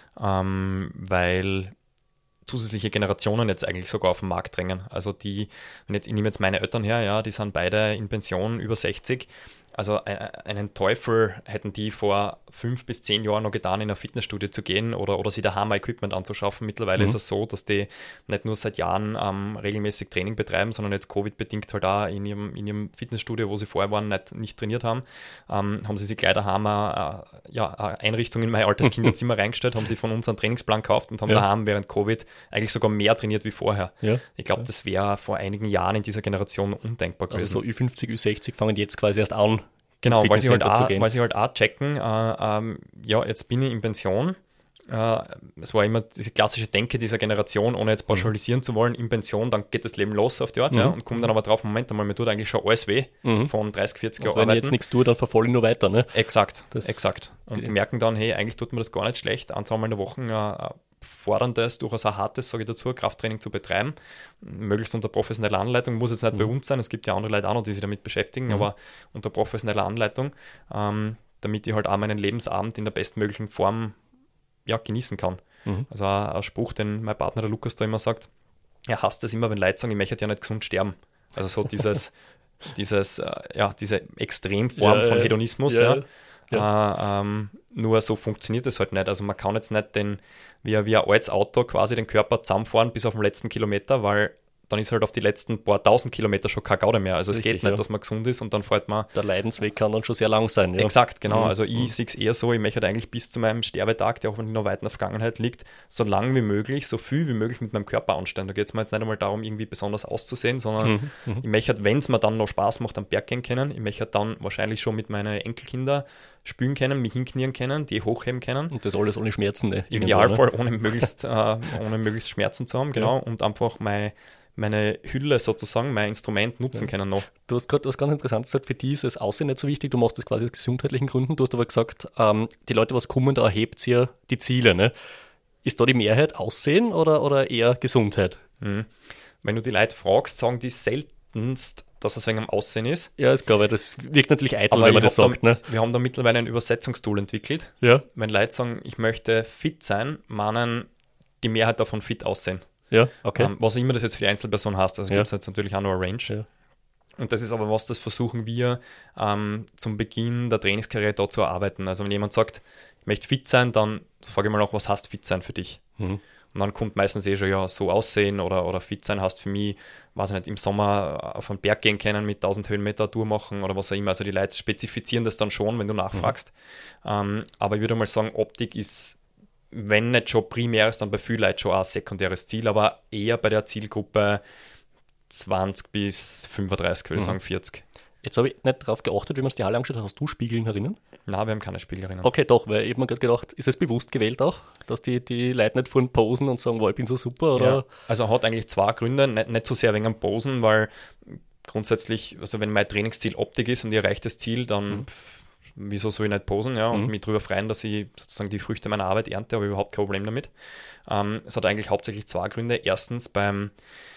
weil zusätzliche Generationen jetzt eigentlich sogar auf den Markt drängen. Also ich nehme jetzt meine Eltern her, ja, die sind beide in Pension, über 60, Also einen Teufel hätten die vor 5 bis 10 Jahren noch getan, in ein Fitnessstudio zu gehen oder sich daheim Equipment anzuschaffen. Mittlerweile ist es so, dass die nicht nur seit Jahren regelmäßig Training betreiben, sondern jetzt Covid-bedingt halt auch in ihrem Fitnessstudio, wo sie vorher waren, nicht trainiert haben. Haben sie sich gleich daheim eine Einrichtung in mein altes Kinderzimmer reingestellt, haben sie von uns einen Trainingsplan gekauft und haben daheim während Covid eigentlich sogar mehr trainiert wie vorher. Ja. Ich glaube, das wäre vor einigen Jahren in dieser Generation undenkbar gewesen. Also so Ü50, Ü60 fangen jetzt quasi erst an. Genau, weil sie halt auch checken, jetzt bin ich in Pension. Es war immer diese klassische Denke dieser Generation, ohne jetzt pauschalisieren zu wollen, in Pension, dann geht das Leben los auf die Art, und kommen dann aber drauf, Moment einmal, mir tut eigentlich schon alles weh von 30, 40 Jahren Wenn ich jetzt nichts tue, dann verfalle ich nur weiter, ne? Exakt. Und merken dann, hey, eigentlich tut mir das gar nicht schlecht, ein, zweimal in der Woche forderndes, durchaus auch hartes, sage ich dazu, Krafttraining zu betreiben, möglichst unter professioneller Anleitung, muss jetzt nicht bei uns sein, es gibt ja andere Leute auch noch, die sich damit beschäftigen, aber unter professioneller Anleitung, damit ich halt auch meinen Lebensabend in der bestmöglichen Form genießen kann. Also ein Spruch, den mein Partner, der Lukas, da immer sagt, er hasst es immer, wenn Leute sagen, ich möchte ja nicht gesund sterben. Also so diese Extremform von Hedonismus, nur so funktioniert es halt nicht. Also man kann jetzt nicht wie ein altes Auto quasi den Körper zusammenfahren bis auf den letzten Kilometer, weil dann ist halt auf die letzten paar tausend Kilometer schon kein Gaude mehr. Also es geht nicht, dass man gesund ist und dann fährt man... Der Leidensweg kann dann schon sehr lang sein. Ja. Exakt, genau. Also ich sehe es eher so, ich möchte halt eigentlich bis zu meinem Sterbetag, der auch noch weit in der Vergangenheit liegt, so lang wie möglich, so viel wie möglich mit meinem Körper anstellen. Da geht es mir jetzt nicht einmal darum, irgendwie besonders auszusehen, sondern ich möchte halt, wenn es mir dann noch Spaß macht, am Berg gehen können, ich möchte halt dann wahrscheinlich schon mit meinen Enkelkindern spülen können, mich hinknien können, die hochheben können. Und das alles ohne Schmerzen. Ne? Im Idealfall ohne möglichst Schmerzen zu haben, genau. Und einfach meine Hülle sozusagen, mein Instrument nutzen können noch. Du hast gerade was ganz Interessantes gesagt, für die ist das Aussehen nicht so wichtig, du machst das quasi aus gesundheitlichen Gründen, du hast aber gesagt, die Leute, was kommen, da erhebt ihr die Ziele, ne? Ist da die Mehrheit Aussehen oder eher Gesundheit? Wenn du die Leute fragst, sagen die seltenst, dass es wegen dem Aussehen ist. Ja, ist klar, weil das wirkt natürlich eitel, wenn man das sagt. Ne? Wir haben da mittlerweile ein Übersetzungstool entwickelt. Ja. Wenn Leute sagen, ich möchte fit sein, meinen die Mehrheit davon fit aussehen. Ja, okay. Was immer das jetzt für die Einzelperson heißt, also gibt es jetzt natürlich auch noch eine Range. Ja. Und das ist aber was, das versuchen wir zum Beginn der Trainingskarriere da zu erarbeiten. Also wenn jemand sagt, ich möchte fit sein, dann frage ich mal auch, was heißt fit sein für dich? Und dann kommt meistens schon, so aussehen oder fit sein heißt für mich, weiß ich nicht, im Sommer auf einen Berg gehen können, mit 1000 Höhenmeter Tour machen oder was auch immer. Also die Leute spezifizieren das dann schon, wenn du nachfragst. Aber ich würde mal sagen, Optik ist, wenn nicht schon primär ist, dann bei vielen Leuten schon ein sekundäres Ziel, aber eher bei der Zielgruppe 20 bis 35, würde ich sagen 40. Jetzt habe ich nicht darauf geachtet, wie man es die Halle angeschaut hat. Hast du Spiegeln herinnen? Nein, wir haben keine Spiegel. Okay, doch, weil ich habe mir gerade gedacht, ist es bewusst gewählt auch, dass die Leute nicht vorhin posen und sagen, wow, ich bin so super? Oder? Ja, also hat eigentlich zwei Gründe, nicht so sehr wegen am Posen, weil grundsätzlich, also wenn mein Trainingsziel Optik ist und ich erreiche das Ziel, dann wieso soll ich nicht posen, und mich darüber freuen, dass ich sozusagen die Früchte meiner Arbeit ernte, habe ich überhaupt kein Problem damit. Es hat eigentlich hauptsächlich zwei Gründe. Erstens beim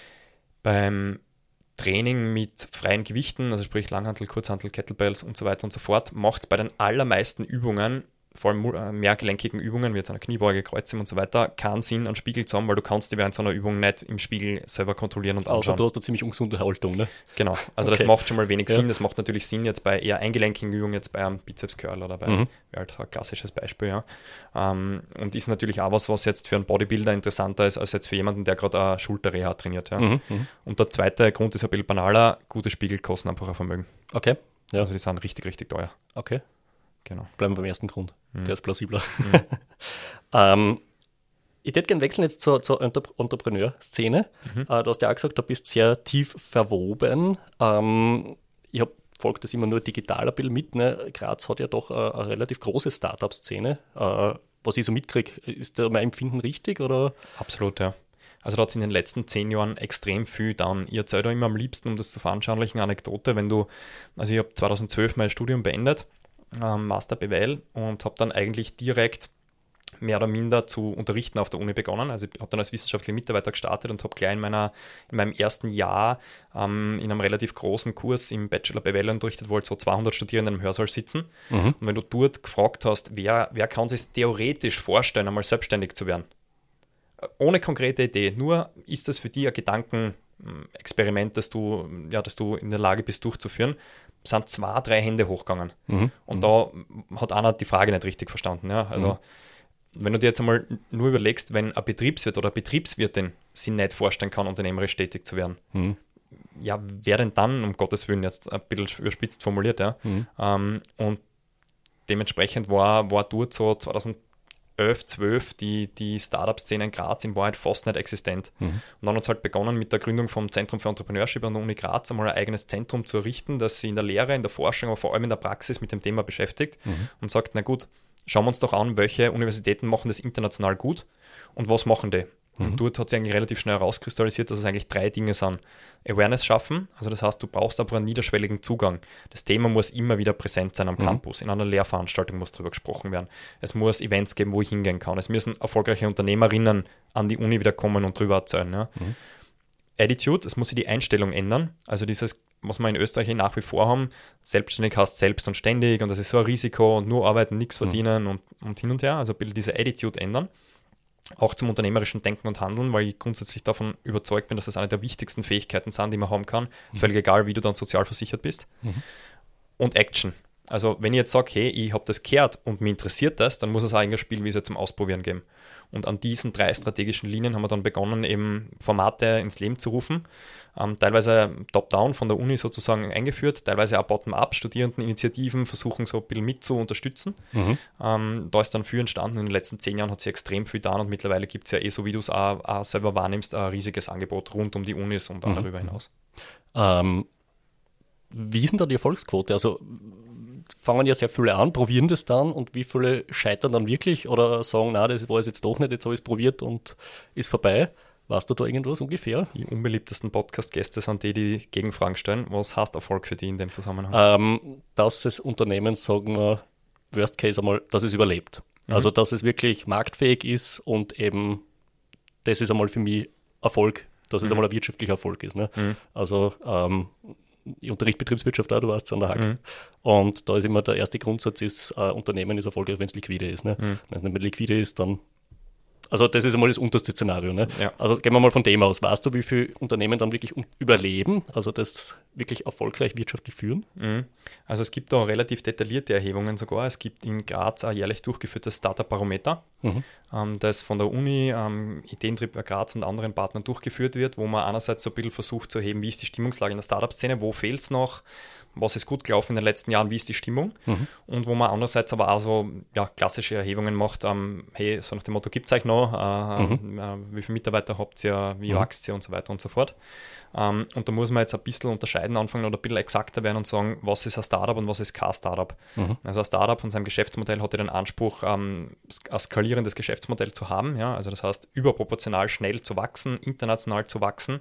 Training mit freien Gewichten, also sprich Langhantel, Kurzhantel, Kettlebells und so weiter und so fort, macht es bei den allermeisten Übungen, vor allem mehrgelenkigen Übungen, wie jetzt eine Kniebeuge, Kreuzheben und so weiter, keinen Sinn, einen Spiegel zu haben, weil du kannst die während so einer Übung nicht im Spiegel selber kontrollieren und anschauen. Also du hast eine ziemlich ungesunde Haltung, ne? Genau, also das macht schon mal wenig Sinn. Das macht natürlich Sinn jetzt bei eher eingelenkigen Übungen, jetzt bei einem Bizeps-Curl oder bei wäre halt ein klassisches Beispiel, und ist natürlich auch was jetzt für einen Bodybuilder interessanter ist, als jetzt für jemanden, der gerade eine Schulterreha trainiert. Und der zweite Grund ist ein bisschen banaler, gute Spiegel kosten einfach ein Vermögen. Okay. Ja. Also die sind richtig, richtig teuer. Okay. Genau. Bleiben wir beim ersten Grund. Der ist plausibler. Ich hätte gerne wechseln jetzt zur Entrepreneur-Szene. Du hast ja auch gesagt, du bist sehr tief verwoben. Ich folge das immer nur digital ein bisschen mit. Ne? Graz hat ja doch eine relativ große Startup-Szene. Was ich so mitkriege, ist da mein Empfinden richtig? Oder? Absolut, ja. Also da hat es in den letzten 10 Jahren extrem viel down. Ich erzähle da immer am liebsten, um das zu veranschaulichen, eine Anekdote, ich habe 2012 mein Studium beendet, Master BWL, und habe dann eigentlich direkt mehr oder minder zu unterrichten auf der Uni begonnen. Also ich habe dann als wissenschaftlicher Mitarbeiter gestartet und habe gleich in meinem ersten Jahr in einem relativ großen Kurs im Bachelor BWL unterrichtet, wo halt so 200 Studierende im Hörsaal sitzen. Und wenn du dort gefragt hast, wer kann sich theoretisch vorstellen, einmal selbstständig zu werden? Ohne konkrete Idee, nur ist das für dich ein Gedankenexperiment, das du in der Lage bist durchzuführen, sind 2, 3 Hände hochgegangen. Und da hat einer die Frage nicht richtig verstanden. Ja? Also wenn du dir jetzt einmal nur überlegst, wenn ein Betriebswirt oder eine Betriebswirtin sich nicht vorstellen kann, unternehmerisch tätig zu werden, ja, wer denn dann, um Gottes Willen, jetzt ein bisschen überspitzt formuliert, ja. Und dementsprechend war dort so 2011, 12 die Startup-Szene in Graz in Wahrheit fast nicht existent. Und dann hat es halt begonnen mit der Gründung vom Zentrum für Entrepreneurship an der Uni Graz, einmal ein eigenes Zentrum zu errichten, das sich in der Lehre, in der Forschung, aber vor allem in der Praxis mit dem Thema beschäftigt und sagt, na gut, schauen wir uns doch an, welche Universitäten machen das international gut und was machen die? Und dort hat sich eigentlich relativ schnell herauskristallisiert, dass es eigentlich 3 Dinge sind. Awareness schaffen, also das heißt, du brauchst einfach einen niederschwelligen Zugang. Das Thema muss immer wieder präsent sein am Campus. In einer Lehrveranstaltung muss darüber gesprochen werden. Es muss Events geben, wo ich hingehen kann. Es müssen erfolgreiche Unternehmerinnen an die Uni wieder kommen und drüber erzählen. Ja. Attitude, es muss sich die Einstellung ändern. Also dieses, was wir in Österreich nach wie vor haben, selbstständig heißt selbst und ständig und das ist so ein Risiko und nur arbeiten, nichts verdienen und hin und her. Also bitte diese Attitude ändern. Auch zum unternehmerischen Denken und Handeln, weil ich grundsätzlich davon überzeugt bin, dass das eine der wichtigsten Fähigkeiten sind, die man haben kann, völlig egal, wie du dann sozial versichert bist. Und Action. Also wenn ich jetzt sage, hey, ich habe das gehört und mich interessiert das, dann muss es auch ein Spielwiese zum Ausprobieren geben. Und an diesen 3 strategischen Linien haben wir dann begonnen, eben Formate ins Leben zu rufen. Teilweise top-down von der Uni sozusagen eingeführt, teilweise auch bottom-up, Studierendeninitiativen versuchen so ein bisschen mit zu unterstützen. Da ist dann viel entstanden. In den letzten 10 Jahren hat sich extrem viel getan und mittlerweile gibt es ja so wie du es auch selber wahrnimmst, ein riesiges Angebot rund um die Unis und auch darüber hinaus. Wie ist denn da die Erfolgsquote? Also fangen ja sehr viele an, probieren das dann und wie viele scheitern dann wirklich oder sagen, na, das war es jetzt doch nicht, jetzt habe ich es probiert und ist vorbei. Weißt du da irgendwas ungefähr? Die unbeliebtesten Podcast-Gäste sind die Gegenfragen stellen. Was heißt Erfolg für die in dem Zusammenhang? Dass das Unternehmen, sagen wir, Worst Case einmal, dass es überlebt. Also, dass es wirklich marktfähig ist und eben, das ist einmal für mich Erfolg, dass es einmal ein wirtschaftlicher Erfolg ist. Ne? Also, ich unterrichte Betriebswirtschaft auch, du weißt es, an der Hack. Und da ist immer der erste Grundsatz, ist, Unternehmen ist erfolgreich, wenn es liquide ist. Ne? Wenn es nicht mehr liquide ist, dann. Also das ist einmal das unterste Szenario. Ne? Ja. Also gehen wir mal von dem aus. Weißt du, wie viele Unternehmen dann wirklich überleben, also das wirklich erfolgreich wirtschaftlich führen? Also es gibt da relativ detaillierte Erhebungen sogar. Es gibt in Graz ein jährlich durchgeführtes Startup-Barometer, das von der Uni, Ideentrieb Graz und anderen Partnern durchgeführt wird, wo man einerseits so ein bisschen versucht zu erheben, wie ist die Stimmungslage in der Startup-Szene, wo fehlt es noch, was ist gut gelaufen in den letzten Jahren, wie ist die Stimmung und wo man andererseits aber auch so klassische Erhebungen macht, hey, so nach dem Motto, gibt es euch noch, wie viele Mitarbeiter habt ihr, wie wächst ihr und so weiter und so fort. Und da muss man jetzt ein bisschen unterscheiden anfangen oder ein bisschen exakter werden und sagen, was ist ein Startup und was ist kein Startup. Also ein Startup von seinem Geschäftsmodell hat ja den Anspruch, ein skalierendes Geschäftsmodell zu haben, ja? Also das heißt, überproportional schnell zu wachsen, international zu wachsen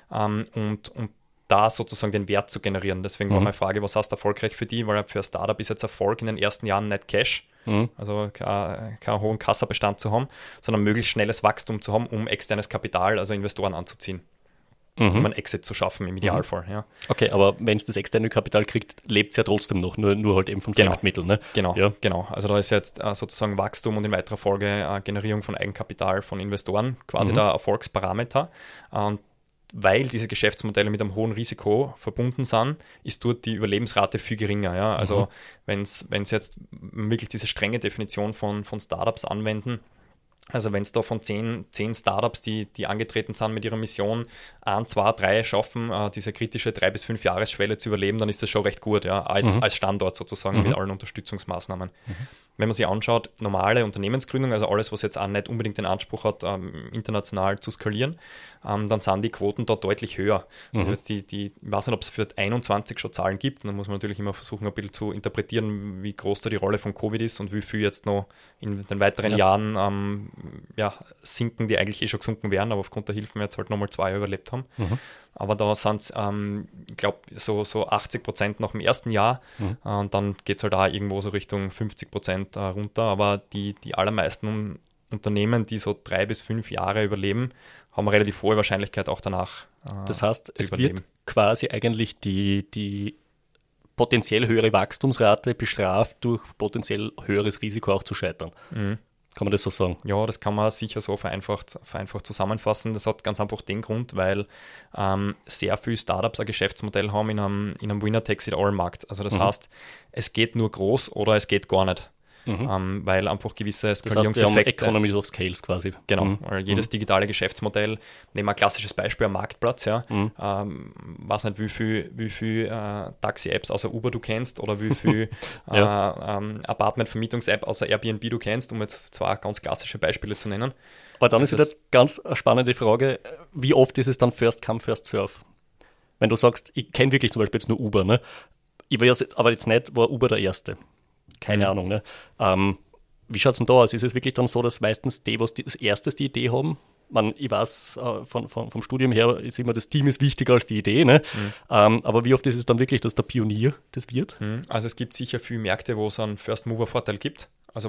und da sozusagen den Wert zu generieren. Deswegen war meine Frage, was heißt erfolgreich für die? Weil für ein Startup ist jetzt Erfolg in den ersten Jahren nicht Cash, also keinen hohen Kassabestand zu haben, sondern möglichst schnelles Wachstum zu haben, um externes Kapital, also Investoren anzuziehen. Um einen Exit zu schaffen im Idealfall. Ja. Okay, aber wenn es das externe Kapital kriegt, lebt es ja trotzdem noch, nur halt eben von Fremdmitteln. Ne? Genau. Also da ist jetzt sozusagen Wachstum und in weiterer Folge Generierung von Eigenkapital von Investoren quasi der Erfolgsparameter. Und weil diese Geschäftsmodelle mit einem hohen Risiko verbunden sind, ist dort die Überlebensrate viel geringer. Ja? Also wenn es jetzt wirklich diese strenge Definition von Startups anwenden, also wenn es da von 10 Startups, die angetreten sind mit ihrer Mission, 1, 2, 3 schaffen, diese kritische 3 bis 5 Jahresschwelle zu überleben, dann ist das schon recht gut, ja, als Standort sozusagen mit allen Unterstützungsmaßnahmen. Wenn man sich anschaut, normale Unternehmensgründung, also alles, was jetzt auch nicht unbedingt den Anspruch hat, international zu skalieren, dann sind die Quoten da deutlich höher. Also jetzt ich weiß nicht, ob es für 21 schon Zahlen gibt, und dann muss man natürlich immer versuchen, ein bisschen zu interpretieren, wie groß da die Rolle von Covid ist und wie viel jetzt noch in den weiteren Jahren sinken, die eigentlich schon gesunken wären, aber aufgrund der Hilfen jetzt halt nochmal 2 Jahre überlebt haben. Aber da sind es, ich glaube, so 80% nach dem ersten Jahr und dann geht es halt auch irgendwo so Richtung 50% runter, aber die allermeisten Unternehmen, die so 3 bis 5 Jahre überleben, haben eine relativ hohe Wahrscheinlichkeit auch danach Das heißt, es wird quasi eigentlich die potenziell höhere Wachstumsrate bestraft durch potenziell höheres Risiko auch zu scheitern. Kann man das so sagen? Ja, das kann man sicher so vereinfacht zusammenfassen. Das hat ganz einfach den Grund, weil sehr viele Startups ein Geschäftsmodell haben in einem Winner-Takes-it-all-Markt. Also das heißt, es geht nur groß oder es geht gar nicht. Weil einfach gewisse Skalierungseffekte... Das heißt, Economies of Scales quasi. Genau, weil jedes digitale Geschäftsmodell, nehmen wir ein klassisches Beispiel, ein Marktplatz, ja, weiß nicht, wie viel Taxi-Apps außer Uber du kennst oder wie viel Apartment-Vermietungs-App außer Airbnb du kennst, um jetzt zwei ganz klassische Beispiele zu nennen. Aber dann ist wieder ganz eine spannende Frage, wie oft ist es dann First Come, First Serve? Wenn du sagst, ich kenne wirklich zum Beispiel jetzt nur Uber, ne? Ich weiß aber jetzt nicht, war Uber der Erste. Keine Ahnung, ne? Wie schaut es denn da aus? Ist es wirklich dann so, dass meistens die, was als erstes die Idee haben? Ich weiß, vom Studium her ist immer, das Team ist wichtiger als die Idee, ne? Aber wie oft ist es dann wirklich, dass der Pionier das wird? Also es gibt sicher viele Märkte, wo es einen First-Mover-Vorteil gibt. Also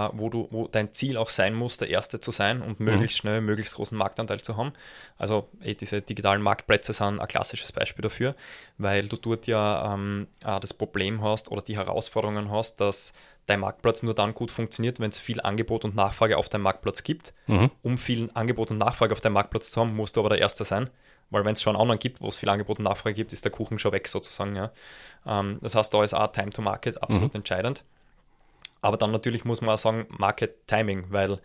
wo dein Ziel auch sein muss, der Erste zu sein und möglichst schnell, möglichst großen Marktanteil zu haben. Also diese digitalen Marktplätze sind ein klassisches Beispiel dafür, weil du dort ja das Problem hast oder die Herausforderungen hast, dass dein Marktplatz nur dann gut funktioniert, wenn es viel Angebot und Nachfrage auf deinem Marktplatz gibt. Um viel Angebot und Nachfrage auf deinem Marktplatz zu haben, musst du aber der Erste sein. Weil wenn es schon einen anderen gibt, wo es viel Angebot und Nachfrage gibt, ist der Kuchen schon weg sozusagen. Ja. Das heißt, da ist auch Time to Market absolut entscheidend. Aber dann natürlich muss man auch sagen, Market Timing, weil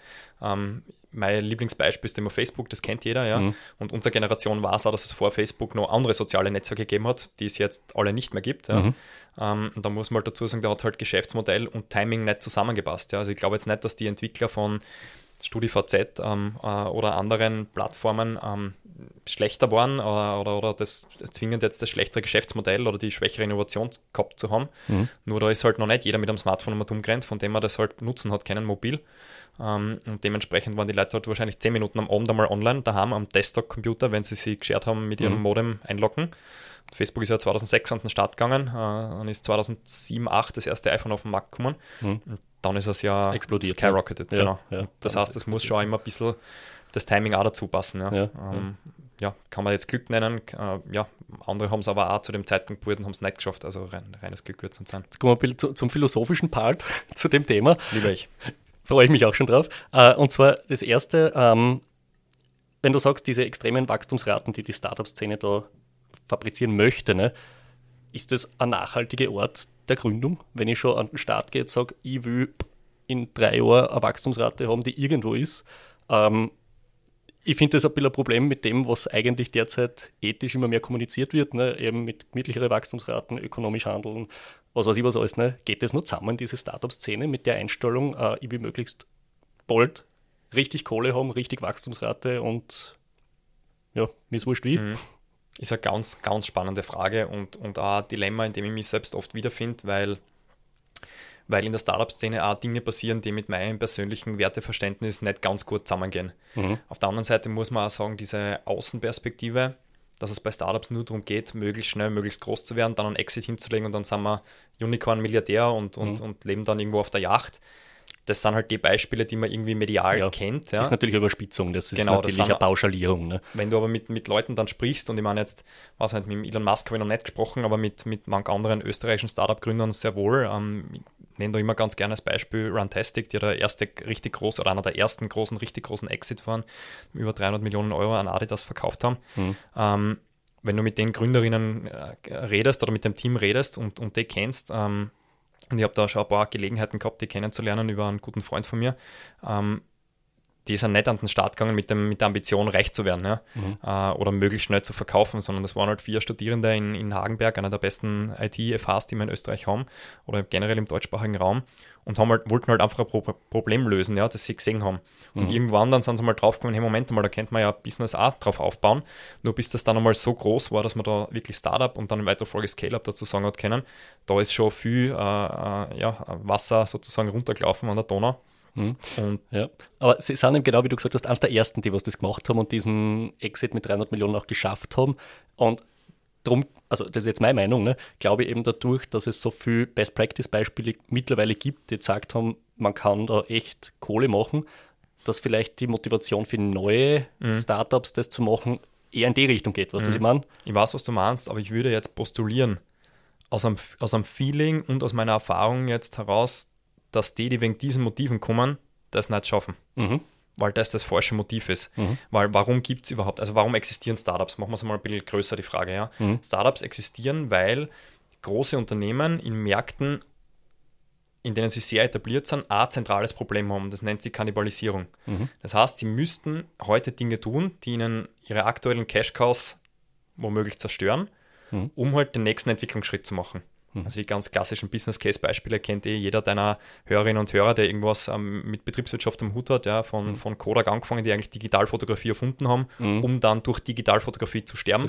mein Lieblingsbeispiel ist immer Facebook, das kennt jeder, ja. Und unsere Generation weiß auch, dass es vor Facebook noch andere soziale Netzwerke gegeben hat, die es jetzt alle nicht mehr gibt. Ja. Und da muss man halt dazu sagen, da hat halt Geschäftsmodell und Timing nicht zusammengepasst. Ja. Also ich glaube jetzt nicht, dass die Entwickler von StudiVZ oder anderen Plattformen schlechter waren oder das zwingend jetzt das schlechtere Geschäftsmodell oder die schwächere Innovation gehabt zu haben. Nur da ist halt noch nicht jeder mit einem Smartphone umgerannt, von dem man das halt nutzen hat können, mobil. Und dementsprechend waren die Leute halt wahrscheinlich 10 Minuten am Abend einmal online, daheim am Desktop-Computer, wenn sie sich geschert haben, mit ihrem Modem einloggen. Facebook ist ja 2006 an den Start gegangen, dann ist 2007, 2008 das erste iPhone auf den Markt gekommen. Und dann ist es ja explodiert, skyrocketed. Ja. Genau. Ja. Das heißt, es muss schon immer ein bisschen das Timing auch dazu passen. Ja. Kann man jetzt Glück nennen. Andere haben es aber auch zu dem Zeitpunkt probiert und haben es nicht geschafft. Also reines Glück wird es nicht sein. Jetzt kommen wir ein bisschen zum philosophischen Part zu dem Thema. Lieber ich. Freue ich mich auch schon drauf. Und zwar das Erste, wenn du sagst, diese extremen Wachstumsraten, die Startup-Szene da fabrizieren möchte, ne, ist das ein nachhaltiger Ort der Gründung? Wenn ich schon an den Start gehe und sage, ich will in 3 Jahren eine Wachstumsrate haben, die irgendwo ist. Ich finde das ein bisschen ein Problem mit dem, was eigentlich derzeit ethisch immer mehr kommuniziert wird, ne? Eben mit mittleren Wachstumsraten, ökonomisch handeln, was weiß ich was alles. Ne? Geht das nur zusammen, diese Startup-Szene, mit der Einstellung, ich will möglichst bald richtig Kohle haben, richtig Wachstumsrate und ja, mir ist wurscht wie. Ist eine ganz, ganz spannende Frage und auch ein Dilemma, in dem ich mich selbst oft wiederfinde, weil in der Startup-Szene auch Dinge passieren, die mit meinem persönlichen Werteverständnis nicht ganz gut zusammengehen. Auf der anderen Seite muss man auch sagen, diese Außenperspektive, dass es bei Startups nur darum geht, möglichst schnell, möglichst groß zu werden, dann einen Exit hinzulegen und dann sind wir Unicorn-Milliardär und leben dann irgendwo auf der Yacht. Das sind halt die Beispiele, die man irgendwie medial kennt. Ja. Das ist natürlich eine Überspitzung, das ist natürlich eine Pauschalierung. Ne? Wenn du aber mit Leuten dann sprichst, und ich meine jetzt, weiß nicht, mit dem Elon Musk habe ich noch nicht gesprochen, aber mit manch anderen österreichischen Startup-Gründern sehr wohl. Ich nenne da immer ganz gerne als Beispiel Runtastic, die der erste richtig große oder einer der ersten richtig großen Exit waren, über 300 Millionen Euro an Adidas verkauft haben. Wenn du mit den Gründerinnen redest oder mit dem Team redest und die kennst, und ich habe da schon ein paar Gelegenheiten gehabt, die kennenzulernen über einen guten Freund von mir. Die sind nicht an den Start gegangen mit der Ambition, reich zu werden, ja? Oder möglichst schnell zu verkaufen, sondern das waren halt 4 Studierende in Hagenberg, einer der besten IT-FHs, die wir in Österreich haben, oder generell im deutschsprachigen Raum, und wollten halt einfach ein Problem lösen, ja, das sie gesehen haben. Und irgendwann dann sind sie mal draufgekommen, hey, Moment mal, da könnte man ja Business auch drauf aufbauen, nur bis das dann einmal so groß war, dass man da wirklich Startup und dann in weiterer Folge Scale-Up dazu sagen hat können, da ist schon viel Wasser sozusagen runtergelaufen an der Donau. Ja, aber sie sind eben genau, wie du gesagt hast, eines der ersten, die was das gemacht haben und diesen Exit mit 300 Millionen auch geschafft haben. Und darum, also das ist jetzt meine Meinung, ne, glaube ich eben dadurch, dass es so viele Best-Practice-Beispiele mittlerweile gibt, die gesagt haben, man kann da echt Kohle machen, dass vielleicht die Motivation für neue Startups, das zu machen, eher in die Richtung geht. Weißt du, was ich meine? Ich weiß, was du meinst, aber ich würde jetzt postulieren, aus einem Feeling und aus meiner Erfahrung jetzt heraus, dass die wegen diesen Motiven kommen, das nicht schaffen. Weil das falsche Motiv ist. Weil warum gibt es überhaupt, also warum existieren Startups? Machen wir es mal ein bisschen größer, die Frage. Ja? Startups existieren, weil große Unternehmen in Märkten, in denen sie sehr etabliert sind, ein zentrales Problem haben. Das nennt sich Kannibalisierung. Das heißt, sie müssten heute Dinge tun, die ihnen ihre aktuellen Cash-Cows womöglich zerstören, um halt den nächsten Entwicklungsschritt zu machen. Also die ganz klassischen Business-Case-Beispiele kennt jeder deiner Hörerinnen und Hörer, der irgendwas mit Betriebswirtschaft am Hut hat, ja, von Kodak angefangen, die eigentlich Digitalfotografie erfunden haben, um dann durch Digitalfotografie zu sterben.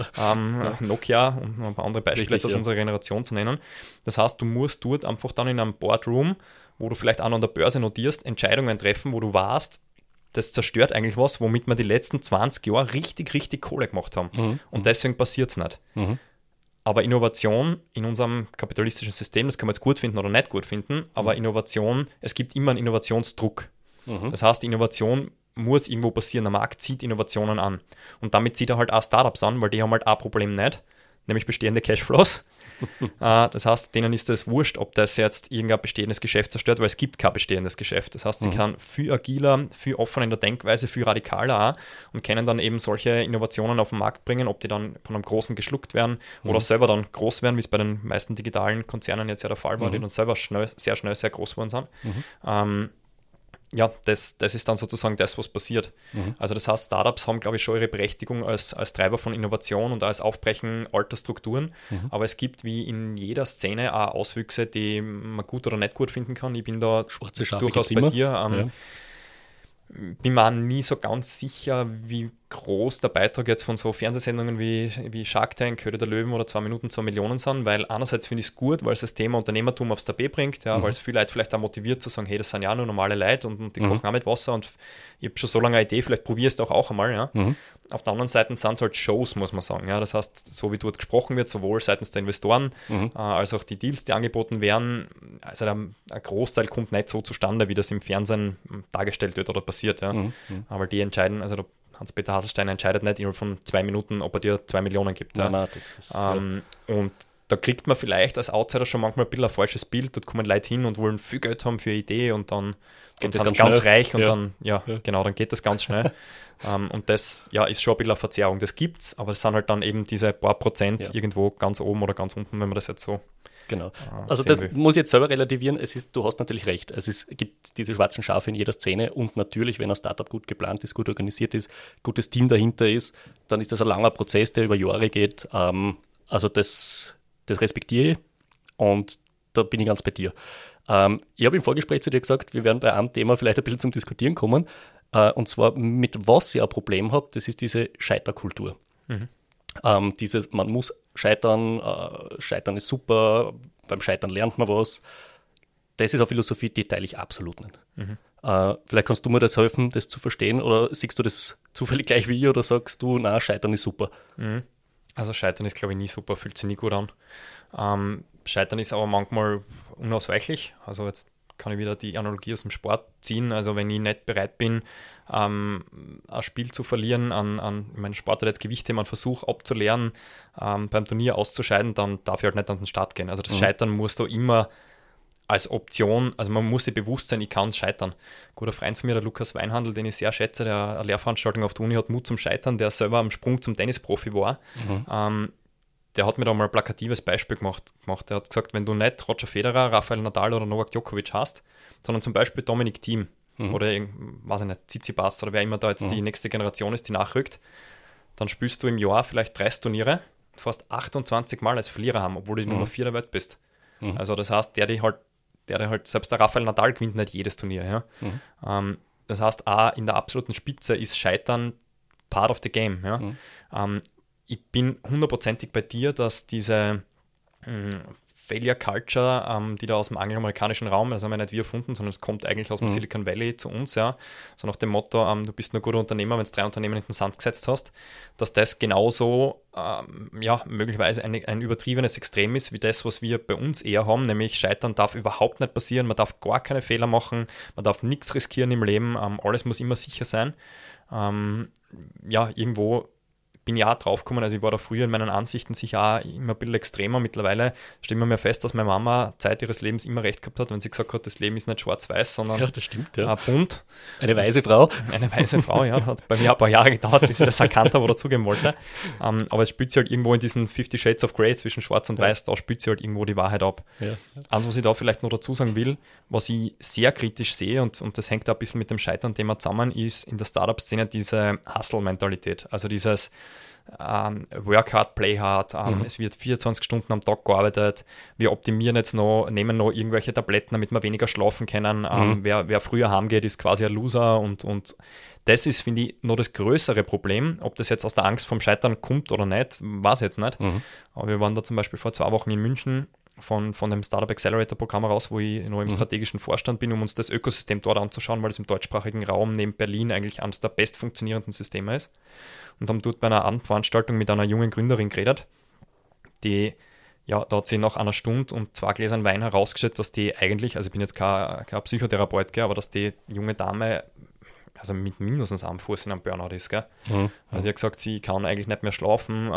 Nokia und ein paar andere Beispiele aus unserer Generation zu nennen. Das heißt, du musst dort einfach dann in einem Boardroom, wo du vielleicht auch noch an der Börse notierst, Entscheidungen treffen, wo du weißt, das zerstört eigentlich was, womit wir die letzten 20 Jahre richtig, richtig Kohle gemacht haben. Und deswegen passiert es nicht. Aber Innovation in unserem kapitalistischen System, das kann man jetzt gut finden oder nicht gut finden, aber Innovation, es gibt immer einen Innovationsdruck. Das heißt, Innovation muss irgendwo passieren. Der Markt zieht Innovationen an. Und damit zieht er halt auch Startups an, weil die haben halt ein Problem nicht, nämlich bestehende Cashflows. Das heißt, denen ist es wurscht, ob das jetzt irgendein bestehendes Geschäft zerstört, weil es gibt kein bestehendes Geschäft. Das heißt, sie kann viel agiler, viel offener in der Denkweise, viel radikaler auch und können dann eben solche Innovationen auf den Markt bringen, ob die dann von einem Großen geschluckt werden oder selber dann groß werden, wie es bei den meisten digitalen Konzernen jetzt ja der Fall war, die dann selber sehr schnell sehr groß geworden sind. Ja, das ist dann sozusagen das, was passiert. Also das heißt, Startups haben, glaube ich, schon ihre Berechtigung als Treiber von Innovation und als Aufbrechen alter Strukturen, aber es gibt wie in jeder Szene auch Auswüchse, die man gut oder nicht gut finden kann. Ich bin da durchaus bei dir. Bin mir auch nie so ganz sicher, wie groß der Beitrag jetzt von so Fernsehsendungen wie Shark Tank, Höhle der Löwen oder 2 Minuten 2 Millionen sind, weil einerseits finde ich es gut, weil es das Thema Unternehmertum aufs Tapet bringt, ja, weil es viele Leute vielleicht auch motiviert zu sagen, hey, das sind ja nur normale Leute und die kochen auch mit Wasser und ich habe schon so lange eine Idee, vielleicht probiere es doch auch einmal. Ja. Auf der anderen Seite sind es halt Shows, muss man sagen. Ja. Das heißt, so wie dort gesprochen wird, sowohl seitens der Investoren als auch die Deals, die angeboten werden, also ein Großteil kommt nicht so zustande, wie das im Fernsehen dargestellt wird oder passiert. Ja. Aber die entscheiden, also Hans-Peter Haselstein entscheidet nicht innerhalb von 2 Minuten, ob er dir 2 Millionen gibt. Ja. Nein, das ist, und da kriegt man vielleicht als Outsider schon manchmal ein bisschen ein falsches Bild. Dort kommen Leute hin und wollen viel Geld haben für eine Idee und dann sind sie ganz reich und dann geht das ganz schnell. Und das ist schon ein bisschen eine Verzerrung. Das gibt's, aber es sind halt dann eben diese paar Prozent irgendwo ganz oben oder ganz unten, wenn man das jetzt so. Genau. Also das muss ich jetzt selber relativieren. Du hast natürlich recht. Es gibt diese schwarzen Schafe in jeder Szene und natürlich, wenn ein Startup gut geplant ist, gut organisiert ist, gutes Team dahinter ist, dann ist das ein langer Prozess, der über Jahre geht. Also das respektiere ich und da bin ich ganz bei dir. Ich habe im Vorgespräch zu dir gesagt, wir werden bei einem Thema vielleicht ein bisschen zum Diskutieren kommen, und zwar mit was ich ein Problem habe, das ist diese Scheiterkultur. Man muss scheitern, scheitern ist super, beim Scheitern lernt man was. Das ist eine Philosophie, die teile ich absolut nicht. Vielleicht kannst du mir das helfen, das zu verstehen, oder siehst du das zufällig gleich wie ich, oder sagst du, na, Scheitern ist super? Also Scheitern ist, glaube ich, nie super, fühlt sich nie gut an. Scheitern ist aber manchmal unausweichlich. Also jetzt kann ich wieder die Analogie aus dem Sport ziehen. Also wenn ich nicht bereit bin, ein Spiel zu verlieren, ich meine, Sport hat jetzt Gewichte, man versucht abzulernen, beim Turnier auszuscheiden, dann darf ich halt nicht an den Start gehen. Also das Scheitern muss da immer als Option, also man muss sich bewusst sein, ich kann scheitern. Ein guter Freund von mir, der Lukas Weinhandel, den ich sehr schätze, der eine Lehrveranstaltung auf der Uni hat, Mut zum Scheitern, der selber am Sprung zum Tennisprofi war, der hat mir da mal ein plakatives Beispiel gemacht. Der hat gesagt, wenn du nicht Roger Federer, Rafael Nadal oder Novak Djokovic hast, sondern zum Beispiel Dominic Thiem oder weiß ich nicht, Tsitsipas oder wer immer da jetzt die nächste Generation ist, die nachrückt, dann spielst du im Jahr vielleicht 30 Turniere, fast 28 Mal als Verlierer haben, obwohl du die Nummer 4 der Welt bist. Also das heißt, der halt, selbst der Rafael Nadal gewinnt nicht jedes Turnier. Ja? Das heißt, auch in der absoluten Spitze ist Scheitern part of the game. Ja? Ich bin 100%ig bei dir, dass diese Failure Culture, die da aus dem angloamerikanischen Raum, das haben wir nicht wir erfunden, sondern es kommt eigentlich aus dem Silicon Valley zu uns, ja, so nach dem Motto, du bist nur guter Unternehmer, wenn du 3 Unternehmen in den Sand gesetzt hast, dass das genauso möglicherweise ein übertriebenes Extrem ist, wie das, was wir bei uns eher haben, nämlich Scheitern darf überhaupt nicht passieren, man darf gar keine Fehler machen, man darf nichts riskieren im Leben, alles muss immer sicher sein. Irgendwo bin ja auch draufgekommen, also ich war da früher in meinen Ansichten sicher auch immer ein bisschen extremer. Mittlerweile stellen wir mir fest, dass meine Mama Zeit ihres Lebens immer recht gehabt hat, wenn sie gesagt hat, das Leben ist nicht schwarz-weiß, sondern das stimmt, bunt. Eine weise Frau. Eine weise Frau, ja. Hat bei mir ein paar Jahre gedauert, bis ich das erkannt habe oder zugeben wollte. Aber es spielt sie halt irgendwo in diesen 50 Shades of Grey zwischen schwarz und weiß, da spielt sie halt irgendwo die Wahrheit ab. Ja. Eins, was ich da vielleicht noch dazu sagen will, was ich sehr kritisch sehe und das hängt da ein bisschen mit dem Scheitern-Thema zusammen, ist in der Startup-Szene diese Hustle-Mentalität. Also dieses Work hard, play hard, es wird 24 Stunden am Tag gearbeitet, wir optimieren jetzt noch, nehmen noch irgendwelche Tabletten, damit wir weniger schlafen können. Wer früher heimgeht, ist quasi ein Loser und das ist, finde ich, noch das größere Problem. Ob das jetzt aus der Angst vom Scheitern kommt oder nicht, weiß ich jetzt nicht. Aber wir waren da zum Beispiel vor 2 Wochen in München von dem Startup Accelerator Programm raus, wo ich noch im strategischen Vorstand bin, um uns das Ökosystem dort anzuschauen, weil es im deutschsprachigen Raum neben Berlin eigentlich eines der best funktionierenden Systeme ist. Und haben dort bei einer Abendveranstaltung mit einer jungen Gründerin geredet, die, ja, da hat sie nach einer Stunde und 2 Gläsern Wein herausgestellt, dass die eigentlich, also ich bin jetzt kein Psychotherapeut, gell, aber dass die junge Dame also mit mindestens einem Fuß in einem Burnout ist. Gell? Also sie hat gesagt, sie kann eigentlich nicht mehr schlafen.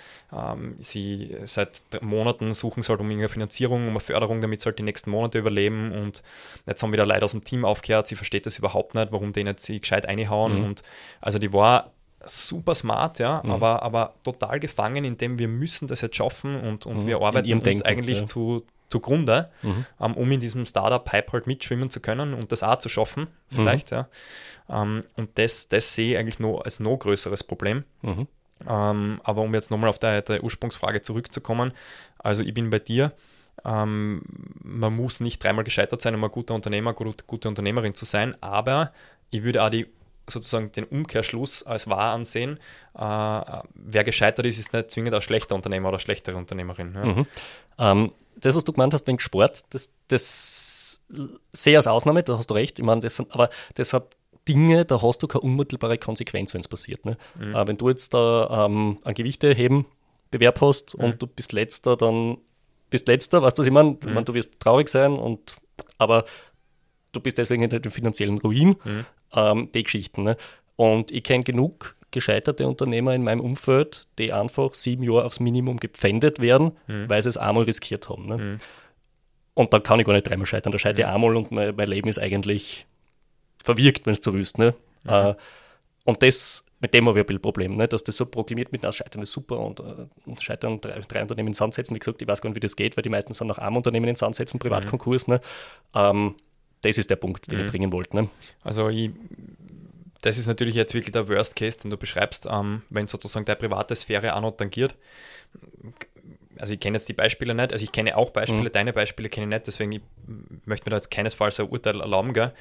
Sie seit Monaten suchen sie halt um irgendeine Finanzierung, um eine Förderung, damit sie halt die nächsten Monate überleben. Und jetzt haben wieder Leute aus dem Team aufgehört. Sie versteht das überhaupt nicht, warum die nicht sie gescheit reinhauen. Und also die war super smart, ja, aber total gefangen, indem wir müssen das jetzt schaffen und wir arbeiten uns Denken, eigentlich zugrunde, um in diesem Startup-Hype halt mitschwimmen zu können und das auch zu schaffen, vielleicht, ja. Und das sehe ich eigentlich noch als noch größeres Problem. Aber um jetzt nochmal auf deine Ursprungsfrage zurückzukommen, also ich bin bei dir, man muss nicht 3-mal gescheitert sein, um ein guter Unternehmer, gute Unternehmerin zu sein, aber ich würde auch sozusagen den Umkehrschluss als wahr ansehen. Wer gescheitert ist nicht zwingend ein schlechter Unternehmer oder schlechtere Unternehmerin. Ja. Das, was du gemeint hast wegen Sport, das sehe ich als Ausnahme, da hast du recht. Ich meine, aber das hat Dinge, da hast du keine unmittelbare Konsequenz, wenn es passiert. Ne? Wenn du jetzt da einen Gewichteheben-Bewerb hast und du bist Letzter, dann bist Letzter, weißt du, was ich meine? Ich meine, du wirst traurig sein, aber du bist deswegen nicht im finanziellen Ruin. Die Geschichten. Ne? Und ich kenne genug gescheiterte Unternehmer in meinem Umfeld, die einfach 7 Jahre aufs Minimum gepfändet werden, weil sie es einmal riskiert haben. Ne? Und dann kann ich gar nicht 3-mal scheitern. Da scheitere ich einmal und mein Leben ist eigentlich verwirkt, wenn es so willst. Ne? Und mit dem habe ich ein bisschen Problem, ne? Dass das so proklamiert mit, Scheitern ist super und Scheitern 3 Unternehmen in den Sand setzen. Wie gesagt, ich weiß gar nicht, wie das geht, weil die meisten sind nach einem Unternehmen in den Sand setzen, Privatkonkurs. Ne? Das ist der Punkt, den ich bringen wollte. Ne? Also das ist natürlich jetzt wirklich der Worst Case, den du beschreibst, wenn sozusagen deine private Sphäre auch noch tangiert. Also ich kenne jetzt die Beispiele nicht, also ich kenne auch Beispiele, deine Beispiele kenne ich nicht, deswegen ich möchte mir da jetzt keinesfalls ein Urteil erlauben. Gell?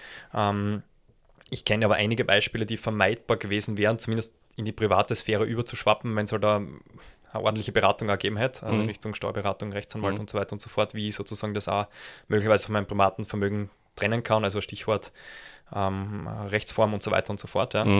Ich kenne aber einige Beispiele, die vermeidbar gewesen wären, zumindest in die private Sphäre überzuschwappen, wenn es halt eine ordentliche Beratung ergeben hätte, also Richtung Steuerberatung, Rechtsanwalt und so weiter und so fort, wie ich sozusagen das auch möglicherweise von meinem privaten Vermögen trennen kann, also Stichwort Rechtsform und so weiter und so fort. Ja.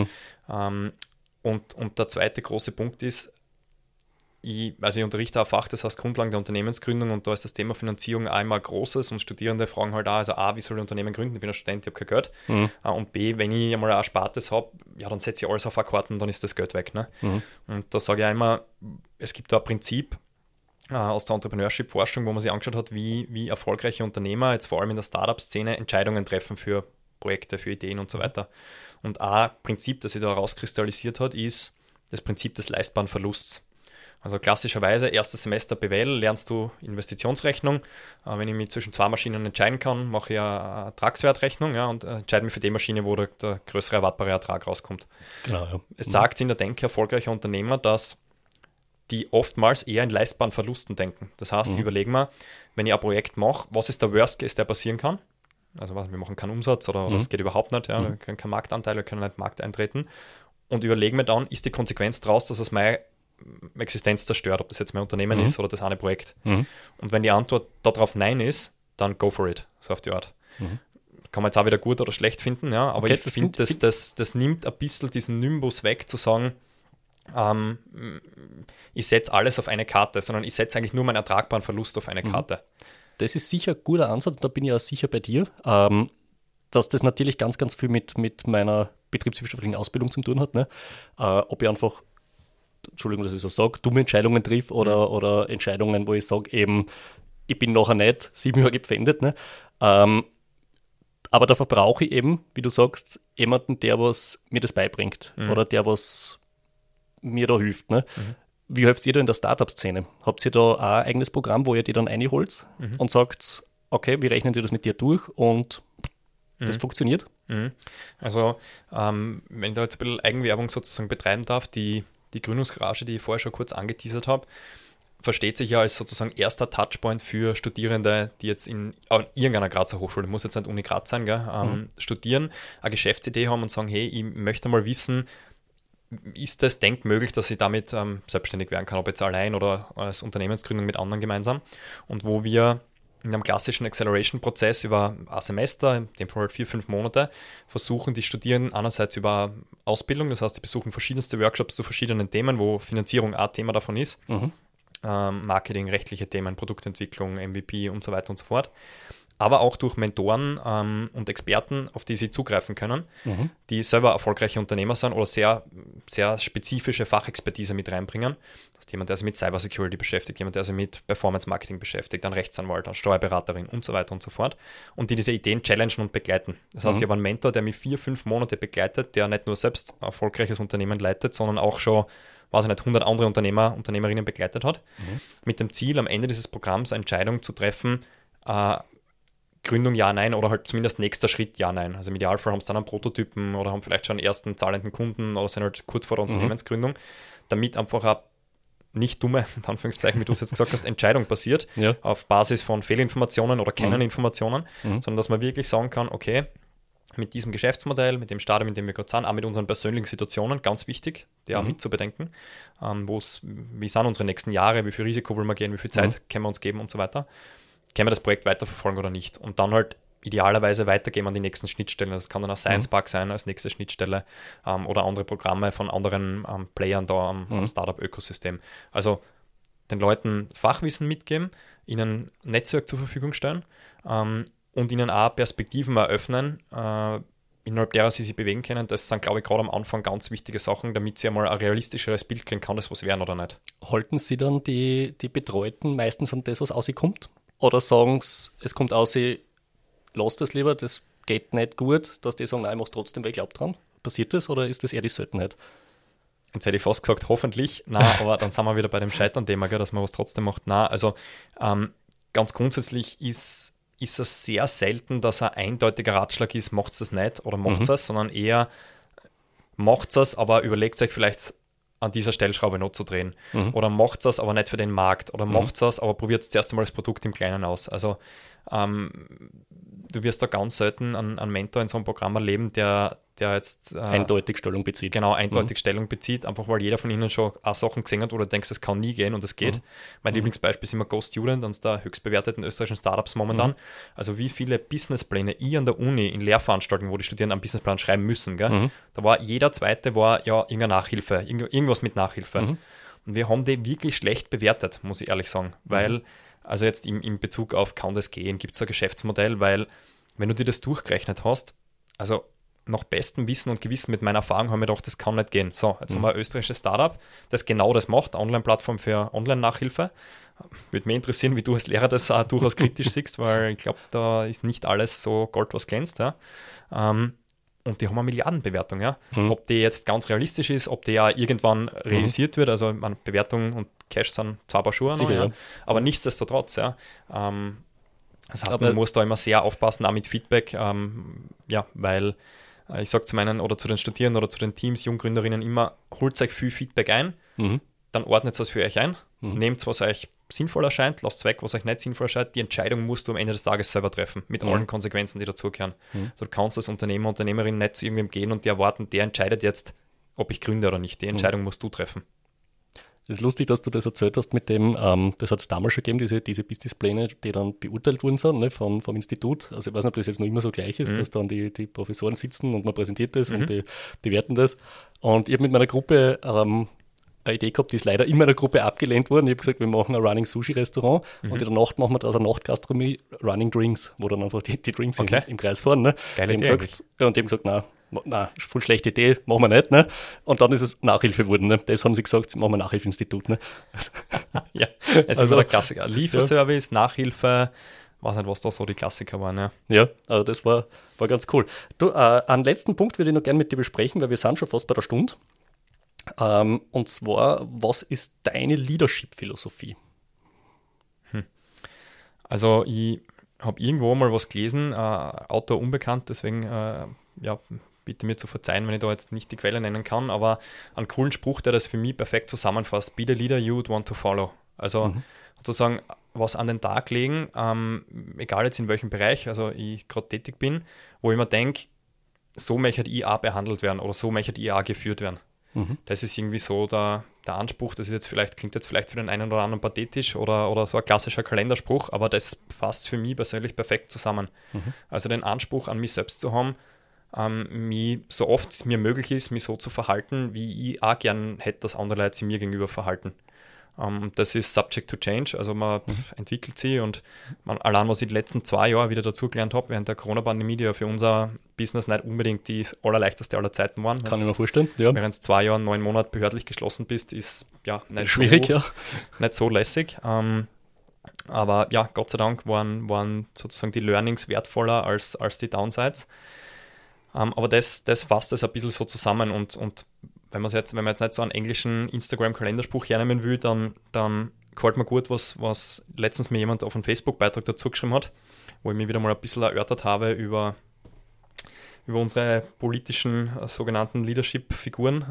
Und der zweite große Punkt ist, ich unterrichte auch Fach, das heißt Grundlagen der Unternehmensgründung, und da ist das Thema Finanzierung auch immer großes und Studierende fragen halt auch, also A, wie soll ich ein Unternehmen gründen? Ich bin ein Student, ich habe kein Geld. Und B, wenn ich einmal ein Erspartes habe, ja, dann setze ich alles auf eine Karte und dann ist das Geld weg. Ne? Und da sage ich auch immer, es gibt da ein Prinzip aus der Entrepreneurship-Forschung, wo man sich angeschaut hat, wie erfolgreiche Unternehmer jetzt vor allem in der Startup-Szene Entscheidungen treffen für Projekte, für Ideen und so weiter. Und ein Prinzip, das sich da herauskristallisiert hat, ist das Prinzip des leistbaren Verlusts. Also klassischerweise, erstes Semester BWL, lernst du Investitionsrechnung. Wenn ich mich zwischen 2 Maschinen entscheiden kann, mache ich eine Ertragswertrechnung, ja, und entscheide mich für die Maschine, wo der größere erwartbare Ertrag rauskommt. Genau, ja. Es sagt in der Denke erfolgreicher Unternehmer, dass die oftmals eher in leistbaren Verlusten denken. Das heißt, überlegen wir, wenn ich ein Projekt mache, was ist der Worst Case, der passieren kann? Also wir machen keinen Umsatz oder das geht überhaupt nicht, ja, wir können keinen Marktanteil, wir können nicht im Markt eintreten, und überlegen wir dann, ist die Konsequenz daraus, dass es meine Existenz zerstört, ob das jetzt mein Unternehmen ist oder das eine Projekt. Und wenn die Antwort darauf nein ist, dann go for it, so auf die Art. Kann man jetzt auch wieder gut oder schlecht finden, ja, aber okay, ich finde, das nimmt ein bisschen diesen Nimbus weg, zu sagen, ich setze alles auf eine Karte, sondern ich setze eigentlich nur meinen ertragbaren Verlust auf eine Karte. Das ist sicher ein guter Ansatz, da bin ich auch sicher bei dir, dass das natürlich ganz, ganz viel mit meiner betriebswirtschaftlichen Ausbildung zu tun hat. Ne? Ob ich einfach Entschuldigung, dass ich so sage, dumme Entscheidungen triff oder Entscheidungen, wo ich sage, eben, ich bin nachher nicht 7 Jahre gepfändet. Ne? Aber dafür brauche ich eben, wie du sagst, jemanden, der was mir das beibringt oder der was mir da hilft. Ne? Wie helft ihr da in der Startup-Szene? Habt ihr da ein eigenes Programm, wo ihr die dann reinholt und sagt, okay, wir rechnen dir das mit dir durch und das funktioniert? Also, wenn ich da jetzt ein bisschen Eigenwerbung sozusagen betreiben darf, die Gründungsgarage, die ich vorher schon kurz angeteasert habe, versteht sich ja als sozusagen erster Touchpoint für Studierende, die jetzt in irgendeiner Grazer Hochschule, muss jetzt nicht Uni Graz sein, studieren, eine Geschäftsidee haben und sagen, hey, ich möchte mal wissen, ist es denkmöglich, dass ich damit selbstständig werden kann, ob jetzt allein oder als Unternehmensgründung mit anderen gemeinsam. Und wo wir in einem klassischen Acceleration-Prozess über ein Semester, in dem Fall halt 4-5 Monate, versuchen die Studierenden einerseits über Ausbildung, das heißt, die besuchen verschiedenste Workshops zu verschiedenen Themen, wo Finanzierung ein Thema davon ist, Marketing, rechtliche Themen, Produktentwicklung, MVP und so weiter und so fort. Aber auch durch Mentoren und Experten, auf die sie zugreifen können, die selber erfolgreiche Unternehmer sind oder sehr, sehr spezifische Fachexpertise mit reinbringen. Das ist jemand, der sich mit Cybersecurity beschäftigt, jemand, der sich mit Performance Marketing beschäftigt, ein Rechtsanwalt, eine Steuerberaterin und so weiter und so fort. Und die diese Ideen challengen und begleiten. Das heißt, ich habe einen Mentor, der mich 4-5 Monate begleitet, der nicht nur selbst ein erfolgreiches Unternehmen leitet, sondern auch schon 100 andere Unternehmer, Unternehmerinnen begleitet hat, mit dem Ziel, am Ende dieses Programms eine Entscheidung zu treffen, Gründung ja, nein oder halt zumindest nächster Schritt ja, nein. Also im Idealfall haben sie dann einen Prototypen oder haben vielleicht schon einen ersten zahlenden Kunden oder sind halt kurz vor der Unternehmensgründung, damit einfach eine nicht dumme, in Anführungszeichen, wie du es jetzt gesagt hast, Entscheidung passiert, auf Basis von Fehlinformationen oder keinen Informationen, sondern dass man wirklich sagen kann, okay, mit diesem Geschäftsmodell, mit dem Stadium, in dem wir gerade sind, auch mit unseren persönlichen Situationen, ganz wichtig, die auch mitzubedenken, wie sind unsere nächsten Jahre, wie viel Risiko wollen wir gehen, wie viel Zeit können wir uns geben und so weiter, können wir das Projekt weiterverfolgen oder nicht und dann halt idealerweise weitergehen an die nächsten Schnittstellen. Das kann dann auch Science Park sein als nächste Schnittstelle oder andere Programme von anderen Playern da am Startup-Ökosystem. Also den Leuten Fachwissen mitgeben, ihnen Netzwerk zur Verfügung stellen und ihnen auch Perspektiven eröffnen, innerhalb derer sie sich bewegen können. Das sind, glaube ich, gerade am Anfang ganz wichtige Sachen, damit sie einmal ein realistischeres Bild kriegen, kann das was werden oder nicht. Halten Sie dann die Betreuten meistens an das, was aus sie kommt? Oder sagen sie, es kommt aus sie, lass das lieber, das geht nicht gut, dass die sagen, nein, ich mach's trotzdem, weil ich glaube dran. Passiert das oder ist das eher die Seltenheit? Jetzt hätte ich fast gesagt, hoffentlich. Nein, aber dann sind wir wieder bei dem Scheitern-Thema, dass man was trotzdem macht. Nein, also ganz grundsätzlich ist es sehr selten, dass ein eindeutiger Ratschlag ist, macht es nicht oder macht es, sondern eher macht es, aber überlegt euch vielleicht an dieser Stellschraube noch zu drehen. Oder macht es, aber nicht für den Markt. Oder macht es, aber probiert es zuerst einmal das Produkt im Kleinen aus. Also du wirst da ganz selten einen Mentor in so einem Programm erleben, der jetzt eindeutig Stellung bezieht. Genau, eindeutig Stellung bezieht, einfach weil jeder von ihnen schon auch Sachen gesehen hat, wo du denkst, es kann nie gehen und es geht. Mein Lieblingsbeispiel ist immer GoStudent, eines der höchst bewerteten österreichischen Startups momentan. Also wie viele Businesspläne ich an der Uni in Lehrveranstaltungen, wo die Studierenden einen Businessplan schreiben müssen, gell? Da war jeder zweite ja irgendeine Nachhilfe, irgendwas mit Nachhilfe. Und wir haben die wirklich schlecht bewertet, muss ich ehrlich sagen, weil also jetzt in Bezug auf kann das gehen, gibt es ein Geschäftsmodell, weil wenn du dir das durchgerechnet hast, also nach bestem Wissen und Gewissen mit meiner Erfahrung haben wir gedacht, das kann nicht gehen. So, jetzt haben wir ein österreichisches Startup, das genau das macht, eine Online-Plattform für Online-Nachhilfe. Würde mich interessieren, wie du als Lehrer das auch durchaus kritisch siehst, weil ich glaube, da ist nicht alles so Gold, was glänzt. Ja. Und die haben eine Milliardenbewertung. Ja. Ob die jetzt ganz realistisch ist, ob die ja irgendwann realisiert wird, also meine Bewertung und Cash sind zwei Paar Schuhe noch, ja. Aber nichtsdestotrotz, ja. Das heißt, man muss da immer sehr aufpassen, auch mit Feedback, weil ich sage zu meinen oder zu den Studierenden oder zu den Teams, Junggründerinnen immer, holt euch viel Feedback ein, dann ordnet es für euch ein, nehmt, was euch sinnvoll erscheint, lasst weg, was euch nicht sinnvoll erscheint. Die Entscheidung musst du am Ende des Tages selber treffen, mit allen Konsequenzen, die dazugehören. Also du kannst als Unternehmer, Unternehmerin nicht zu irgendwem gehen und die erwarten, der entscheidet jetzt, ob ich gründe oder nicht. Die Entscheidung musst du treffen. Es ist lustig, dass du das erzählt hast mit dem, das hat es damals schon gegeben, diese Businesspläne, die dann beurteilt worden sind, ne, vom Institut. Also ich weiß nicht, ob das jetzt noch immer so gleich ist, dass dann die Professoren sitzen und man präsentiert das und die werten das. Und ich habe mit meiner Gruppe eine Idee gehabt, die ist leider in meiner Gruppe abgelehnt worden. Ich habe gesagt, wir machen ein Running Sushi-Restaurant und in der Nacht machen wir da aus einer Nachtgastronomie Running Drinks, wo dann einfach die Drinks im Kreis fahren. Ne? Geile Idee und die haben gesagt, nein, na, voll schlechte Idee, machen wir nicht, ne? Und dann ist es Nachhilfe geworden, ne? Das haben sie gesagt, machen wir Nachhilfeinstitut, ne? Ja, es ist der Klassiker. Lieferservice, Nachhilfe, weiß nicht, was da so die Klassiker waren, ja. Ja, also das war ganz cool. Du, einen letzten Punkt würde ich noch gerne mit dir besprechen, weil wir sind schon fast bei der Stunde. Und zwar, was ist deine Leadership-Philosophie? Also ich habe irgendwo mal was gelesen, Autor unbekannt, deswegen bitte mir zu verzeihen, wenn ich da jetzt nicht die Quelle nennen kann, aber einen coolen Spruch, der das für mich perfekt zusammenfasst: Be the leader you would want to follow. Also sozusagen was an den Tag legen, egal jetzt in welchem Bereich, also ich gerade tätig bin, wo ich mir denke, so möchte ich auch behandelt werden oder so möchte ich auch geführt werden. Das ist irgendwie so der Anspruch, das ist jetzt klingt jetzt vielleicht für den einen oder anderen pathetisch oder so ein klassischer Kalenderspruch, aber das fasst für mich persönlich perfekt zusammen. Also den Anspruch an mich selbst zu haben, mich so oft es mir möglich ist, mich so zu verhalten, wie ich auch gern hätte, dass andere Leute sich mir gegenüber verhalten. Das ist subject to change, also man entwickelt sie und allein, was ich die letzten 2 Jahre wieder dazugelernt habe, während der Corona-Pandemie, die ja für unser Business nicht unbedingt die allerleichteste aller Zeiten waren. Kann ich mir vorstellen, ja. Während du 2 Jahre, 9 Monate behördlich geschlossen bist, ist ja nicht schwierig, nicht so lässig. Aber ja, Gott sei Dank waren sozusagen die Learnings wertvoller als die Downsides. Aber das fasst es ein bisschen so zusammen und wenn man jetzt nicht so einen englischen Instagram-Kalenderspruch hernehmen will, dann gefällt mir gut, was letztens mir jemand auf einen Facebook-Beitrag dazu geschrieben hat, wo ich mich wieder mal ein bisschen erörtert habe über unsere politischen sogenannten Leadership-Figuren.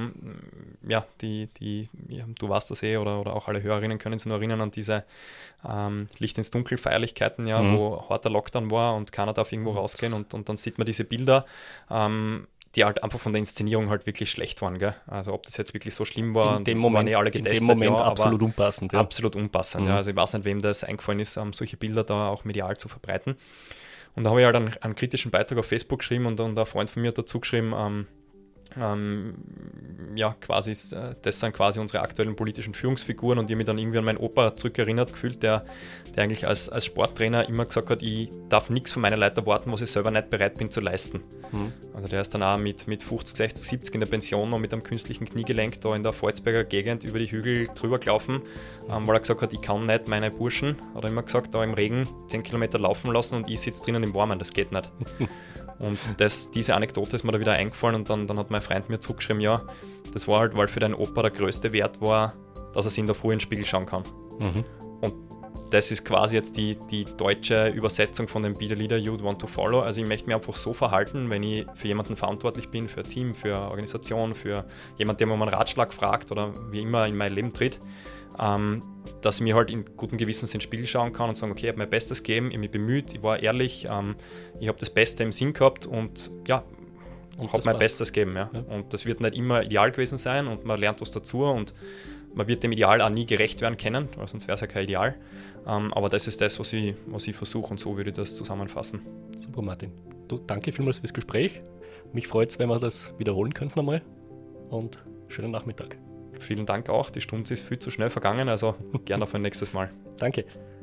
Du weißt das oder auch alle Hörerinnen können sich noch erinnern an diese Licht ins Dunkel-Feierlichkeiten, wo harter Lockdown war und keiner darf irgendwo rausgehen und dann sieht man diese Bilder, die halt einfach von der Inszenierung halt wirklich schlecht waren. Gell? Also ob das jetzt wirklich so schlimm war, in dem Moment, waren alle getestet. In dem Moment absolut unpassend. Ja. Absolut unpassend, ja. Also ich weiß nicht, wem das eingefallen ist, solche Bilder da auch medial zu verbreiten. Und da habe ich halt einen kritischen Beitrag auf Facebook geschrieben und ein Freund von mir hat dazu geschrieben, das sind quasi unsere aktuellen politischen Führungsfiguren und ich habe mich dann irgendwie an meinen Opa zurückerinnert gefühlt, der eigentlich als Sporttrainer immer gesagt hat, ich darf nichts von meinen Leuten erwarten, was ich selber nicht bereit bin zu leisten. Also der ist dann auch mit 50, 60, 70 in der Pension noch mit einem künstlichen Kniegelenk da in der Pfalzberger Gegend über die Hügel drüber gelaufen, weil er gesagt hat, ich kann nicht meine Burschen, hat er immer gesagt, da im Regen 10 Kilometer laufen lassen und ich sitze drinnen im Warmen, das geht nicht. Und diese Anekdote ist mir da wieder eingefallen und dann hat mein Freund mir zurückgeschrieben, ja, das war halt, weil für deinen Opa der größte Wert war, dass er sich in der Früh in den Spiegel schauen kann. Und das ist quasi jetzt die deutsche Übersetzung von dem Be the leader you want to follow. Also ich möchte mich einfach so verhalten, wenn ich für jemanden verantwortlich bin, für ein Team, für eine Organisation, für jemanden, der mir um einen Ratschlag fragt oder wie immer in mein Leben tritt, dass ich mir halt in gutem Gewissen in den Spiegel schauen kann und sagen, okay, ich habe mein Bestes gegeben, ich habe mich bemüht, ich war ehrlich, ich habe das Beste im Sinn gehabt und ja, und habe mein Bestes gegeben. Ja. Und das wird nicht immer ideal gewesen sein und man lernt was dazu und man wird dem Ideal auch nie gerecht werden können, weil sonst wäre es ja kein Ideal. Aber das ist das, was ich versuche und so würde ich das zusammenfassen. Super, Martin. Du, danke vielmals fürs Gespräch. Mich freut es, wenn wir das wiederholen könnten einmal und schönen Nachmittag. Vielen Dank auch. Die Stunde ist viel zu schnell vergangen, also gerne auf ein nächstes Mal. Danke.